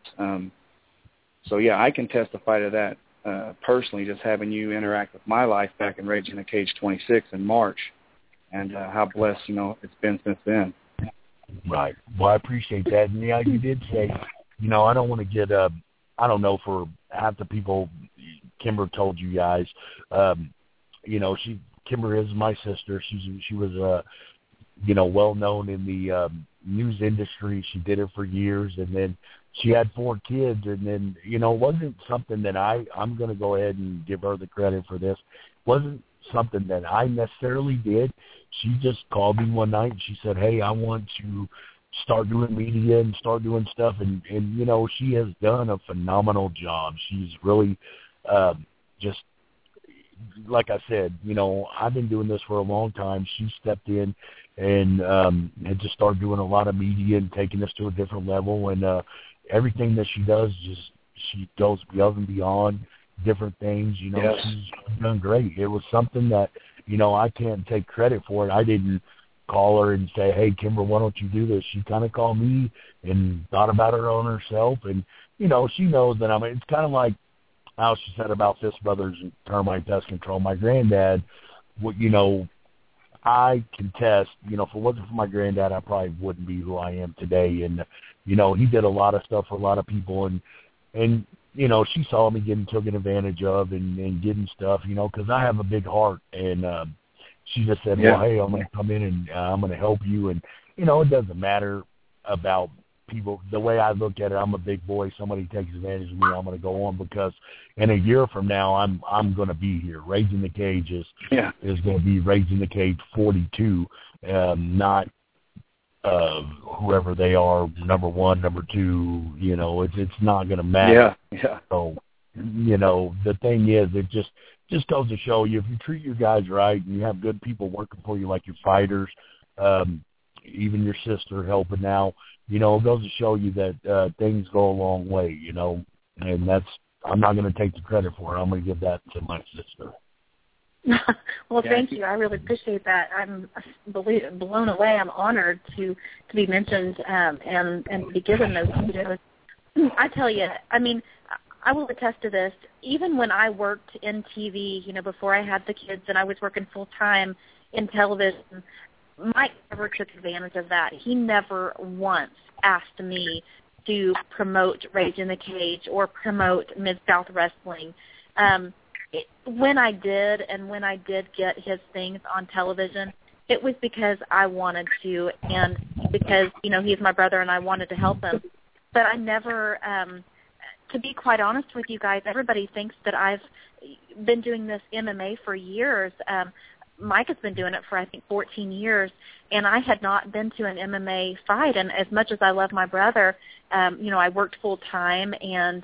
So yeah, I can testify to that personally, just having you interact with my life back in Rage in the Cage 26 in March, and how blessed it's been since then. Right. Well, I appreciate that. And yeah, you did say, I don't want to get I don't know, for half the people Kimber told you guys, Kimber is my sister. She was well known in the news industry. She did it for years, and then she had 4 kids, and then it wasn't something that I'm going to go ahead and give her the credit for this. It wasn't something that I necessarily did. She just called me one night and she said, hey, I want to start doing media and start doing stuff, and she has done a phenomenal job. She's really just, like I said, I've been doing this for a long time. She stepped in and had just started doing a lot of media and taking us to a different level, and everything that she does, she goes above and beyond different things. She's done great. It was something that, I can't take credit for it. I didn't call her and say, hey, Kimber, why don't you do this? She kind of called me and thought about her on herself, and, she knows that it's kind of like how she said about Fist Brothers and Termite Pest Control. My granddad, I contest, if it wasn't for my granddad, I probably wouldn't be who I am today. And, he did a lot of stuff for a lot of people. And she saw me getting taken advantage of and getting stuff, because I have a big heart. And she just said, well, hey, I'm going to come in and I'm going to help you. And, it doesn't matter about people. The way I look at it, I'm a big boy. Somebody takes advantage of me, I'm going to go on, because in a year from now, I'm going to be here. Rage in the Cage is going to be Rage in the Cage 42, not whoever they are, number 1, number 2. It's not going to matter. Yeah. So, the thing is, it just goes to show you, if you treat your guys right and you have good people working for you, like your fighters, even your sister helping out, it goes to show you that things go a long way, and that's, I'm not going to take the credit for it. I'm going to give that to my sister. Well, thank you. I really appreciate that. I'm blown away. I'm honored to be mentioned and to be given those kudos. I tell you, I will attest to this. Even when I worked in TV, before I had the kids and I was working full-time in television, Mike never took advantage of that. He never once asked me to promote Rage in the Cage or promote Mid-South Wrestling. When I did, and when I did get his things on television, it was because I wanted to, and because, he's my brother and I wanted to help him. But I never, to be quite honest with you guys, everybody thinks that I've been doing this MMA for years. Mike has been doing it for, I think, 14 years, and I had not been to an MMA fight. And as much as I love my brother, I worked full-time, and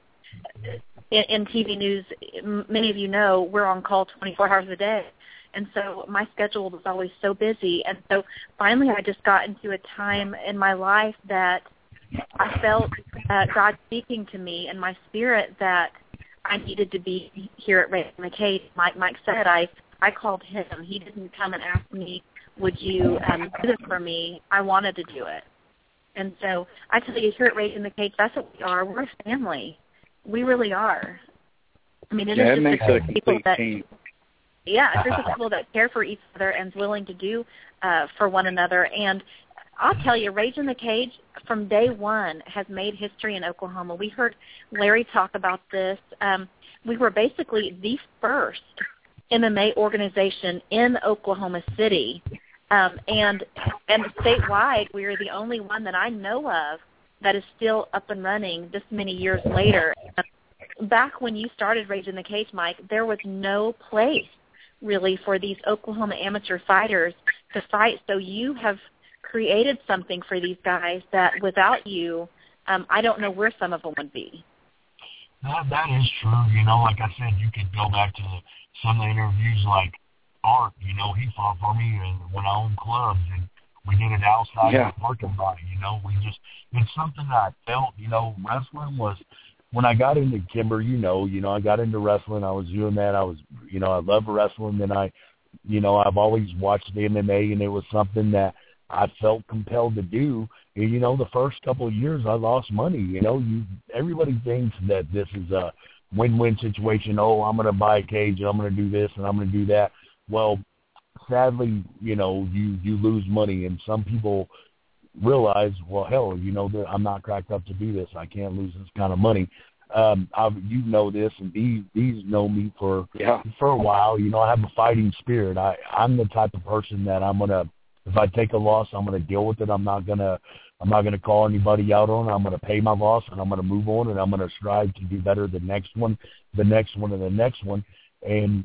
in TV news, many of you know, we're on call 24 hours a day. And so my schedule was always so busy. And so finally I just got into a time in my life that I felt God speaking to me in my spirit that I needed to be here at Raising the Cage. Mike said I called him. He didn't come and ask me, would you do this for me? I wanted to do it. And so I tell you, here at Raising the Cage, that's what we are. We're a family. We really are. I mean, it is makes just it a complete that, team. Yeah, it's just people that care for each other and is willing to do for one another. And I'll tell you, Rage in the Cage from day one has made history in Oklahoma. We heard Larry talk about this. We were basically the first MMA organization in Oklahoma City. And statewide, we are the only one that I know of that is still up and running this many years later. Back when you started Rage in the Cage, Mike, there was no place really for these Oklahoma amateur fighters to fight. So you have created something for these guys that without you, I don't know where some of them would be. That is true. Like I said, you could go back to some of the interviews like Art, he fought for me and when I owned clubs and we did it outside the parking lot, it's something that I felt, wrestling was, when I got into Kimber, I got into wrestling. I was doing that. I love wrestling. Then I've always watched the MMA, and it was something that I felt compelled to do. And, the first couple of years I lost money. Everybody thinks that this is a win-win situation. Oh, I'm going to buy a cage, and I'm going to do this, and I'm going to do that. Well, sadly, you lose money, and some people realize, well, hell, I'm not cracked up to do this. I can't lose this kind of money. You know this, and these know me for a while. I have a fighting spirit. I'm the type of person that if I take a loss, I'm gonna deal with it. I'm not gonna call anybody out on it. I'm gonna pay my loss, and I'm gonna move on, and I'm gonna strive to do better the next one, and the next one. And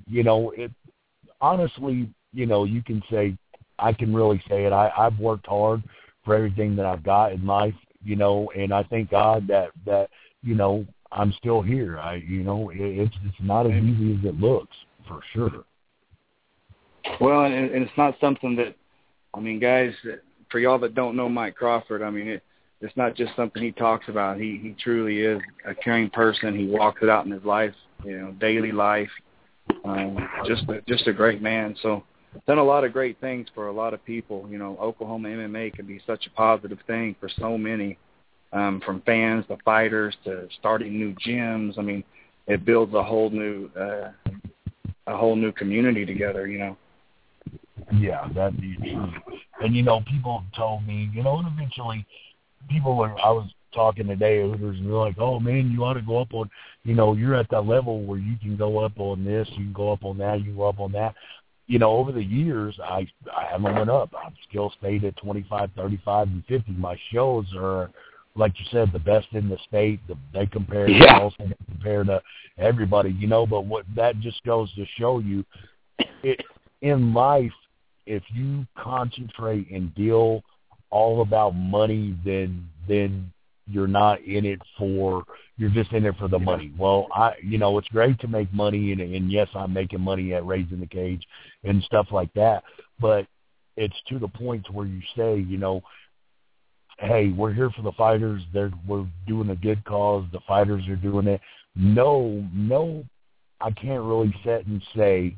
honestly, you can say, I can really say it. I've worked hard for everything that I've got in life, and I thank God that I'm still here. It's not as easy as it looks, for sure. Well, and it's not something that, guys, for y'all that don't know Mike Crawford, it's not just something he talks about. He truly is a caring person. He walks it out in his life, daily life. Just a great man. So done a lot of great things for a lot of people. Oklahoma MMA can be such a positive thing for so many, from fans to fighters to starting new gyms. It builds a whole new community together. Yeah, that'd be true. And people told me, and eventually I was talking today at Hooters, and they're like, oh man, you ought to go up on, you're at that level where you can go up on this, you can go up on that, you can go up on that. Over the years, I haven't went up. I've still stayed at 25, 35, and 50. My shows are, like you said, the best in the state. They compare to everybody, But what that just goes to show you, in life, if you concentrate and deal all about money, then you're not in it you're just in it for the money. Well, it's great to make money, and yes, I'm making money at Raising the Cage and stuff like that, but it's to the point where you say, hey, we're here for the fighters. We're doing a good cause. The fighters are doing it. No, I can't really sit and say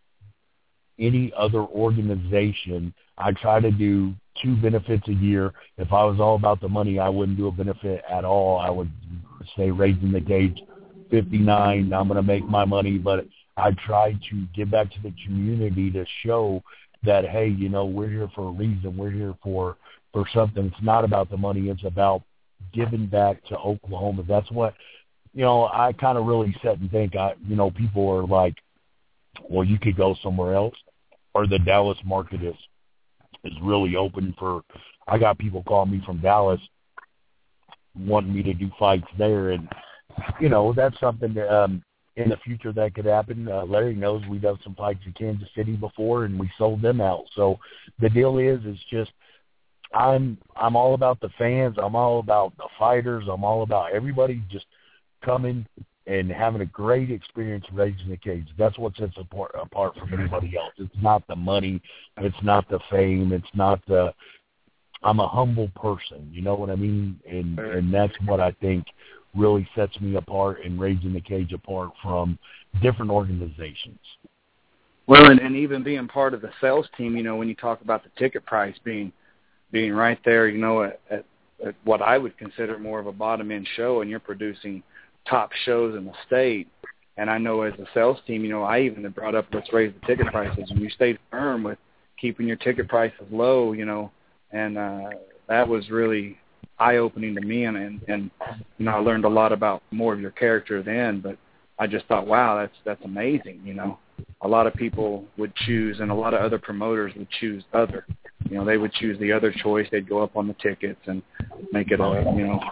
any other organization. I try to do 2 benefits a year. If I was all about the money, I wouldn't do a benefit at all. I would say Raising the Cage, 59, I'm going to make my money, but I try to give back to the community to show that, hey, we're here for a reason. We're here for something. It's not about the money. It's about giving back to Oklahoma. That's what, I kind of really sit and think, people are like, well, you could go somewhere else, or the Dallas market is really open for. I got people calling me from Dallas wanting me to do fights there, and that's something that in the future that could happen. Larry knows we've done some fights in Kansas City before, and we sold them out. So the deal is just I'm all about the fans. I'm all about the fighters. I'm all about everybody just coming and having a great experience raising the cage. That's what sets apart from anybody else. It's not the money. It's not the fame. It's not the – I'm a humble person. You know what I mean? And that's what I think really sets me apart and Raising the Cage apart from different organizations. Well, and even being part of the sales team, you know, when you talk about the ticket price being right there, you know, at what I would consider more of a bottom-end show, and you're producing top shows in the state. And I know as a sales team, you know, I even have brought up, let's raise the ticket prices, and you stayed firm with keeping your ticket prices low, you know, and that was really eye-opening to me, and you know, I learned a lot about more of your character then, but I just thought, wow, that's amazing, you know. A lot of people would choose, and a lot of other promoters would choose other. You know, they would choose the other choice. They'd go up on the tickets and make it a, you know.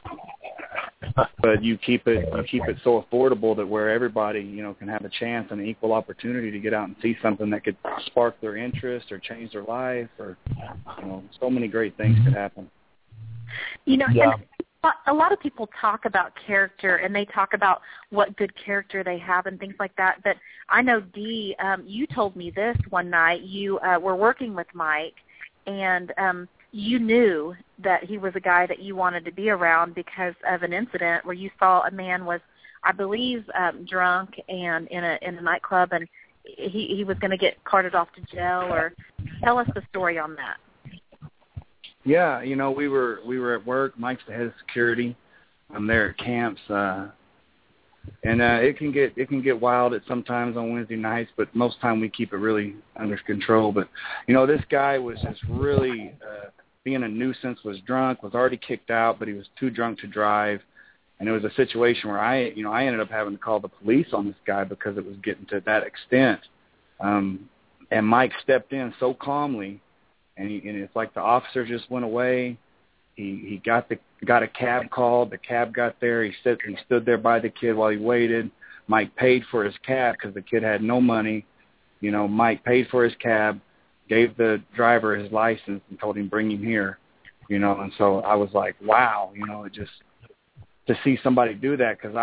But you keep it so affordable that where everybody, you know, can have a chance and an equal opportunity to get out and see something that could spark their interest or change their life, or, you know, so many great things could happen. You know, and a lot of people talk about character, and they talk about what good character they have and things like that. But I know, Dee, you told me this one night. You were working with Mike, and you knew that he was a guy that you wanted to be around because of an incident where you saw a man was, I believe, drunk and in a nightclub, and he was going to get carted off to jail. Or tell us the story on that. Yeah, you know, we were at work. Mike's the head of security. I'm there at camps, and it can get wild at sometimes on Wednesday nights, but most time we keep it really under control. But you know, this guy was just really being a nuisance. Was drunk, was already kicked out, but he was too drunk to drive. And it was a situation where I ended up having to call the police on this guy because it was getting to that extent. And Mike stepped in so calmly. And it's like the officer just went away. He got a cab called. The cab got there. He stood there by the kid while he waited. Mike paid for his cab because the kid had no money. You know, Mike paid for his cab, gave the driver his license, and told him bring him here. You know, and so I was like, wow. You know, just to see somebody do that, because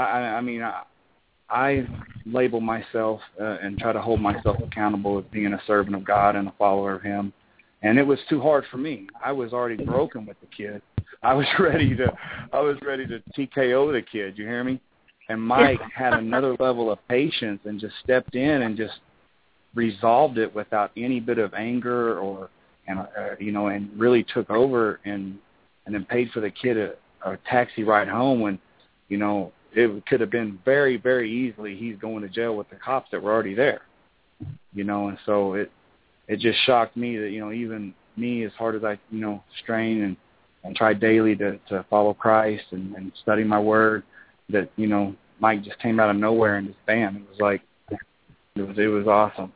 I label myself and try to hold myself accountable as being a servant of God and a follower of Him. And it was too hard for me. I was already broken with the kid. I was ready to TKO the kid. You hear me? And Mike had another level of patience and just stepped in and just resolved it without any bit of anger and really took over and then paid for the kid a taxi ride home when, you know, it could have been very, very easily he's going to jail with the cops that were already there. You know, and so it just shocked me that, you know, even me, as hard as I, you know, strain and try daily to follow Christ and study my word, that, you know, Mike just came out of nowhere and just bam. It was like, it was awesome.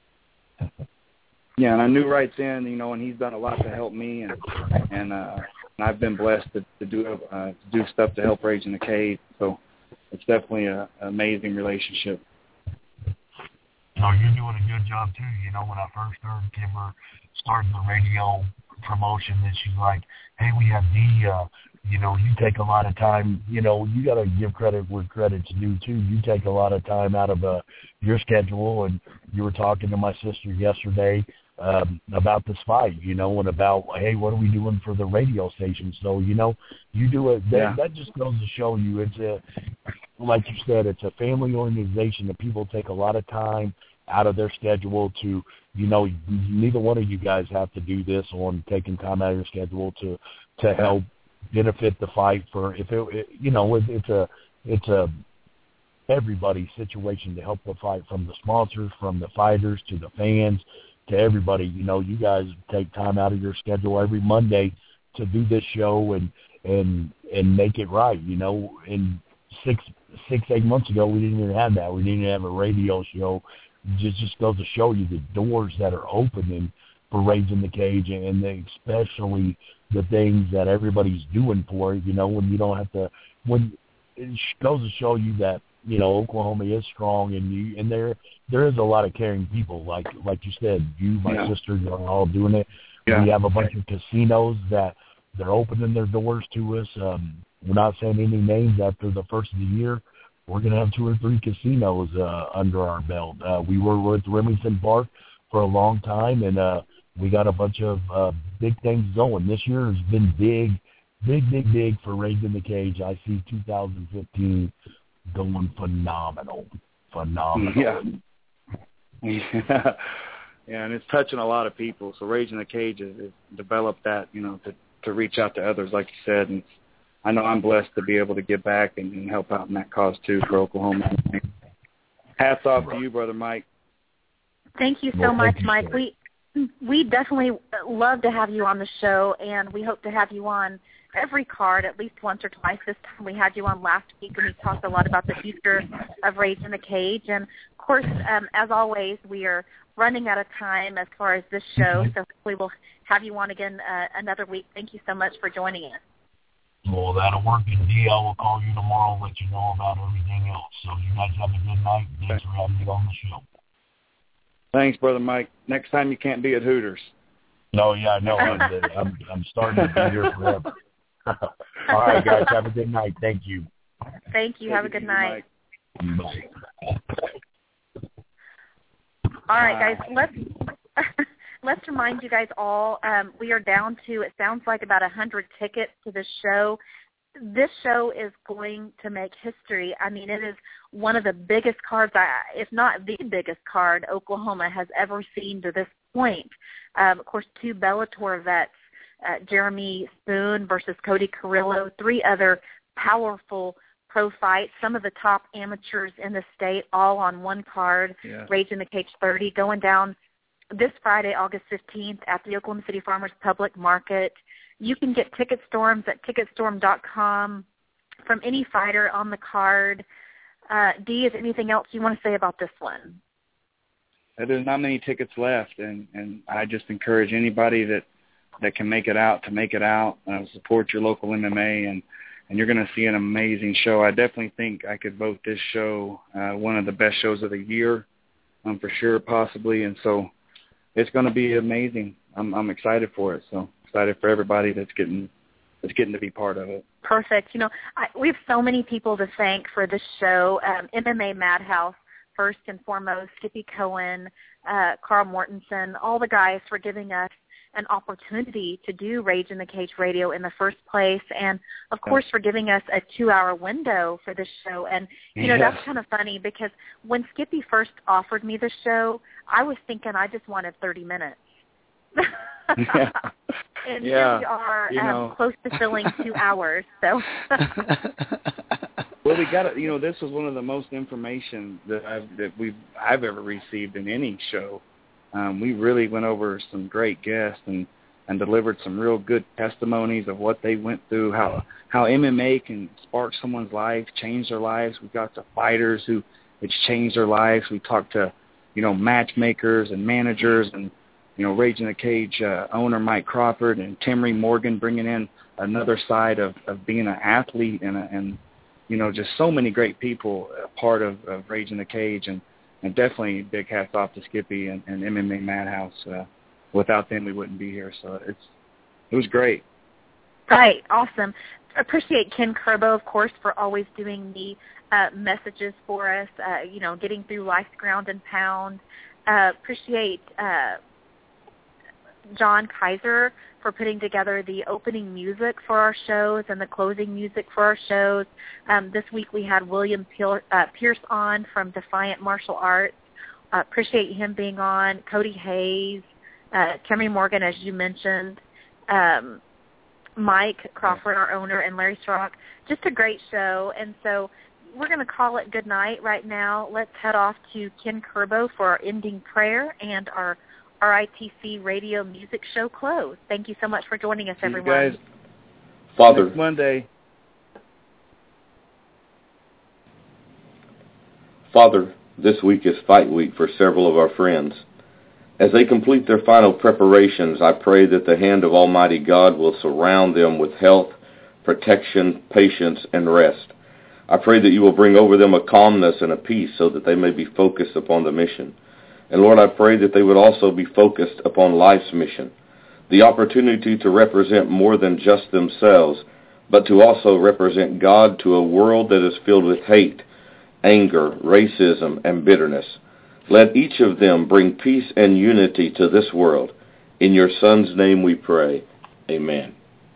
Yeah, and I knew right then, you know, and he's done a lot to help me, and I've been blessed to do stuff to help Raising the Cage. So it's definitely an amazing relationship. No, you're doing a good job, too. You know, when I first heard Kimber starting the radio promotion, that she's like, hey, we have Dee, you know, you take a lot of time. You know, you got to give credit where credit's due, too. You take a lot of time out of your schedule, and you were talking to my sister yesterday about this fight, you know, and about, hey, what are we doing for the radio station? So, you know, you do it. That just goes to show you it's like you said, it's a family organization that people take a lot of time out of their schedule to, you know, neither one of you guys have to do this on taking time out of your schedule to help benefit the fight for, if it, you know, it's a everybody situation to help the fight, from the sponsors, from the fighters to the fans, to everybody. You know, you guys take time out of your schedule every Monday to do this show and make it right, you know. And 6-8 months ago, we didn't even have that. We didn't even have a radio show. It just goes to show you the doors that are opening for Raising the Cage, and especially the things that everybody's doing for it. You know, when you don't have to, when it goes to show you that Oklahoma is strong, and there is a lot of caring people, like you said, my sisters are all doing it. Yeah. We have a bunch of casinos that they're opening their doors to us. We're not saying any names after the first of the year. We're going to have 2 or 3 casinos under our belt. We were with Remington Park for a long time, and we got a bunch of big things going. This year has been big for Raising the Cage. I see 2015 going phenomenal. Yeah. Yeah, and it's touching a lot of people. So Raising the Cage has developed that, to reach out to others, like you said. And I know I'm blessed to be able to give back and help out in that cause, too, for Oklahoma. Hats off to you, Brother Mike. Thank you so much, Mike. We definitely love to have you on the show, and we hope to have you on every card at least once or twice. This time we had you on last week, and we talked a lot about the future of Raising the Cage. And, of course, as always, we are running out of time as far as this show, so hopefully we'll have you on again another week. Thank you so much for joining us. Well, that'll work, indeed. I will call you tomorrow and let you know about everything else. So you guys have a good night. Thanks for having me on the show. Thanks, Brother Mike. Next time you can't be at Hooters. No, yeah, no, I'm starting to be here forever. All right, guys, have a good night. Thank you. Thank you. Have a good night. Bye. All right, guys, let's remind you guys all, we are down to, it sounds like, about 100 tickets to this show. This show is going to make history. I mean, it is one of the biggest cards, if not the biggest card, Oklahoma has ever seen to this point. Of course, 2 Bellator vets, Jeremy Spoon versus Cody Carrillo, 3 other powerful pro fights, some of the top amateurs in the state, all on one card, Raising the Cage 30, going down this Friday, August 15th at the Oklahoma City Farmers Public Market. You can get ticket storms at ticketstorm.com from any fighter on the card. Dee, is there anything else you want to say about this one? There's not many tickets left, and I just encourage anybody that can make it out to make it out. Support your local MMA, and you're going to see an amazing show. I definitely think I could vote this show one of the best shows of the year, for sure, possibly. And so it's going to be amazing. I'm excited for it. So excited for everybody that's getting to be part of it. Perfect. We have so many people to thank for this show. MMA Madhouse, first and foremost, Skippy Cohen, Carl Mortensen, all the guys for giving us an opportunity to do Raising the Cage Radio in the first place, and of course for giving us a 2-hour window for this show. And that's kind of funny, because when Skippy first offered me the show, I was thinking I just wanted 30 minutes. And here we are, close to filling 2 hours. So well, we got it. This was one of the most information that I've ever received in any show. We really went over some great guests and delivered some real good testimonies of what they went through, how MMA can spark someone's life, change their lives. We got to fighters who it's changed their lives. We talked to, matchmakers and managers, and, Raising the Cage owner Mike Crawford, and Timmy Morgan bringing in another side of being an athlete, and just so many great people a part of Raising the Cage. And definitely big hats off to Skippy and MMA Madhouse. Without them, we wouldn't be here. So it was great. Right. Awesome. Appreciate Ken Kerbo, of course, for always doing the messages for us, getting through Life's Ground and Pound. Appreciate John Kaiser for putting together the opening music for our shows and the closing music for our shows. This week we had William Pierce on from Defiant Martial Arts. Appreciate him being on. Cody Hayes, Timmy Morgan, as you mentioned, Mike Crawford, our owner, and Larry Strock. Just a great show. And so we're going to call it good night right now. Let's head off to Ken Kerbo for our ending prayer and our RITC Radio Music Show close. Thank you so much for joining us, everyone. You guys. Father. Next Monday. Father, this week is fight week for several of our friends. As they complete their final preparations, I pray that the hand of Almighty God will surround them with health, protection, patience, and rest. I pray that you will bring over them a calmness and a peace so that they may be focused upon the mission. And Lord, I pray that they would also be focused upon life's mission, the opportunity to represent more than just themselves, but to also represent God to a world that is filled with hate, anger, racism, and bitterness. Let each of them bring peace and unity to this world. In your Son's name we pray. Amen.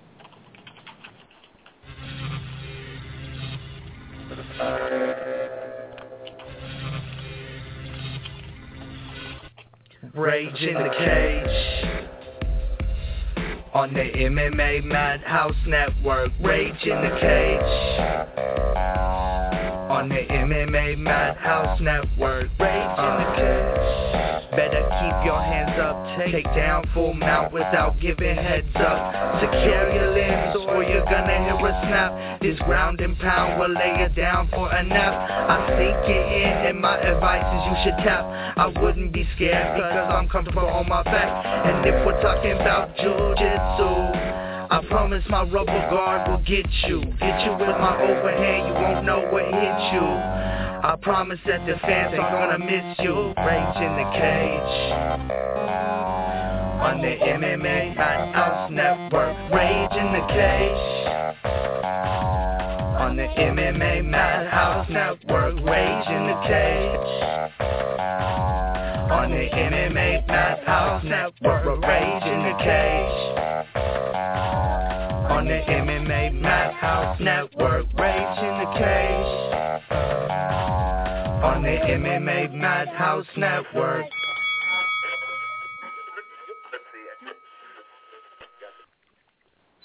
Rage in the Cage on the MMA Madhouse Network. Rage in the Cage on the MMA Madhouse Network. Rage in the Cage. Better keep your hands up. Take down full mount without giving heads up. Secure your limbs or you're gonna hear a snap. This ground and pound will lay you down for a nap. I sink it in and my advice is you should tap. I wouldn't be scared because I'm comfortable on my back. And if we're talking about jiu-jitsu, I promise my rubber guard will get you. Hit you with my overhand, you won't know what hit you. I promise that the fans aren't gonna miss you. Rage in the Cage on the MMA Madhouse Network. Rage in the Cage on the MMA Madhouse Network. Rage in the Cage on the MMA Madhouse Network. Rage in the Cage on the MMA Madhouse Network. Rage in the Cage on the MMA Madhouse Network.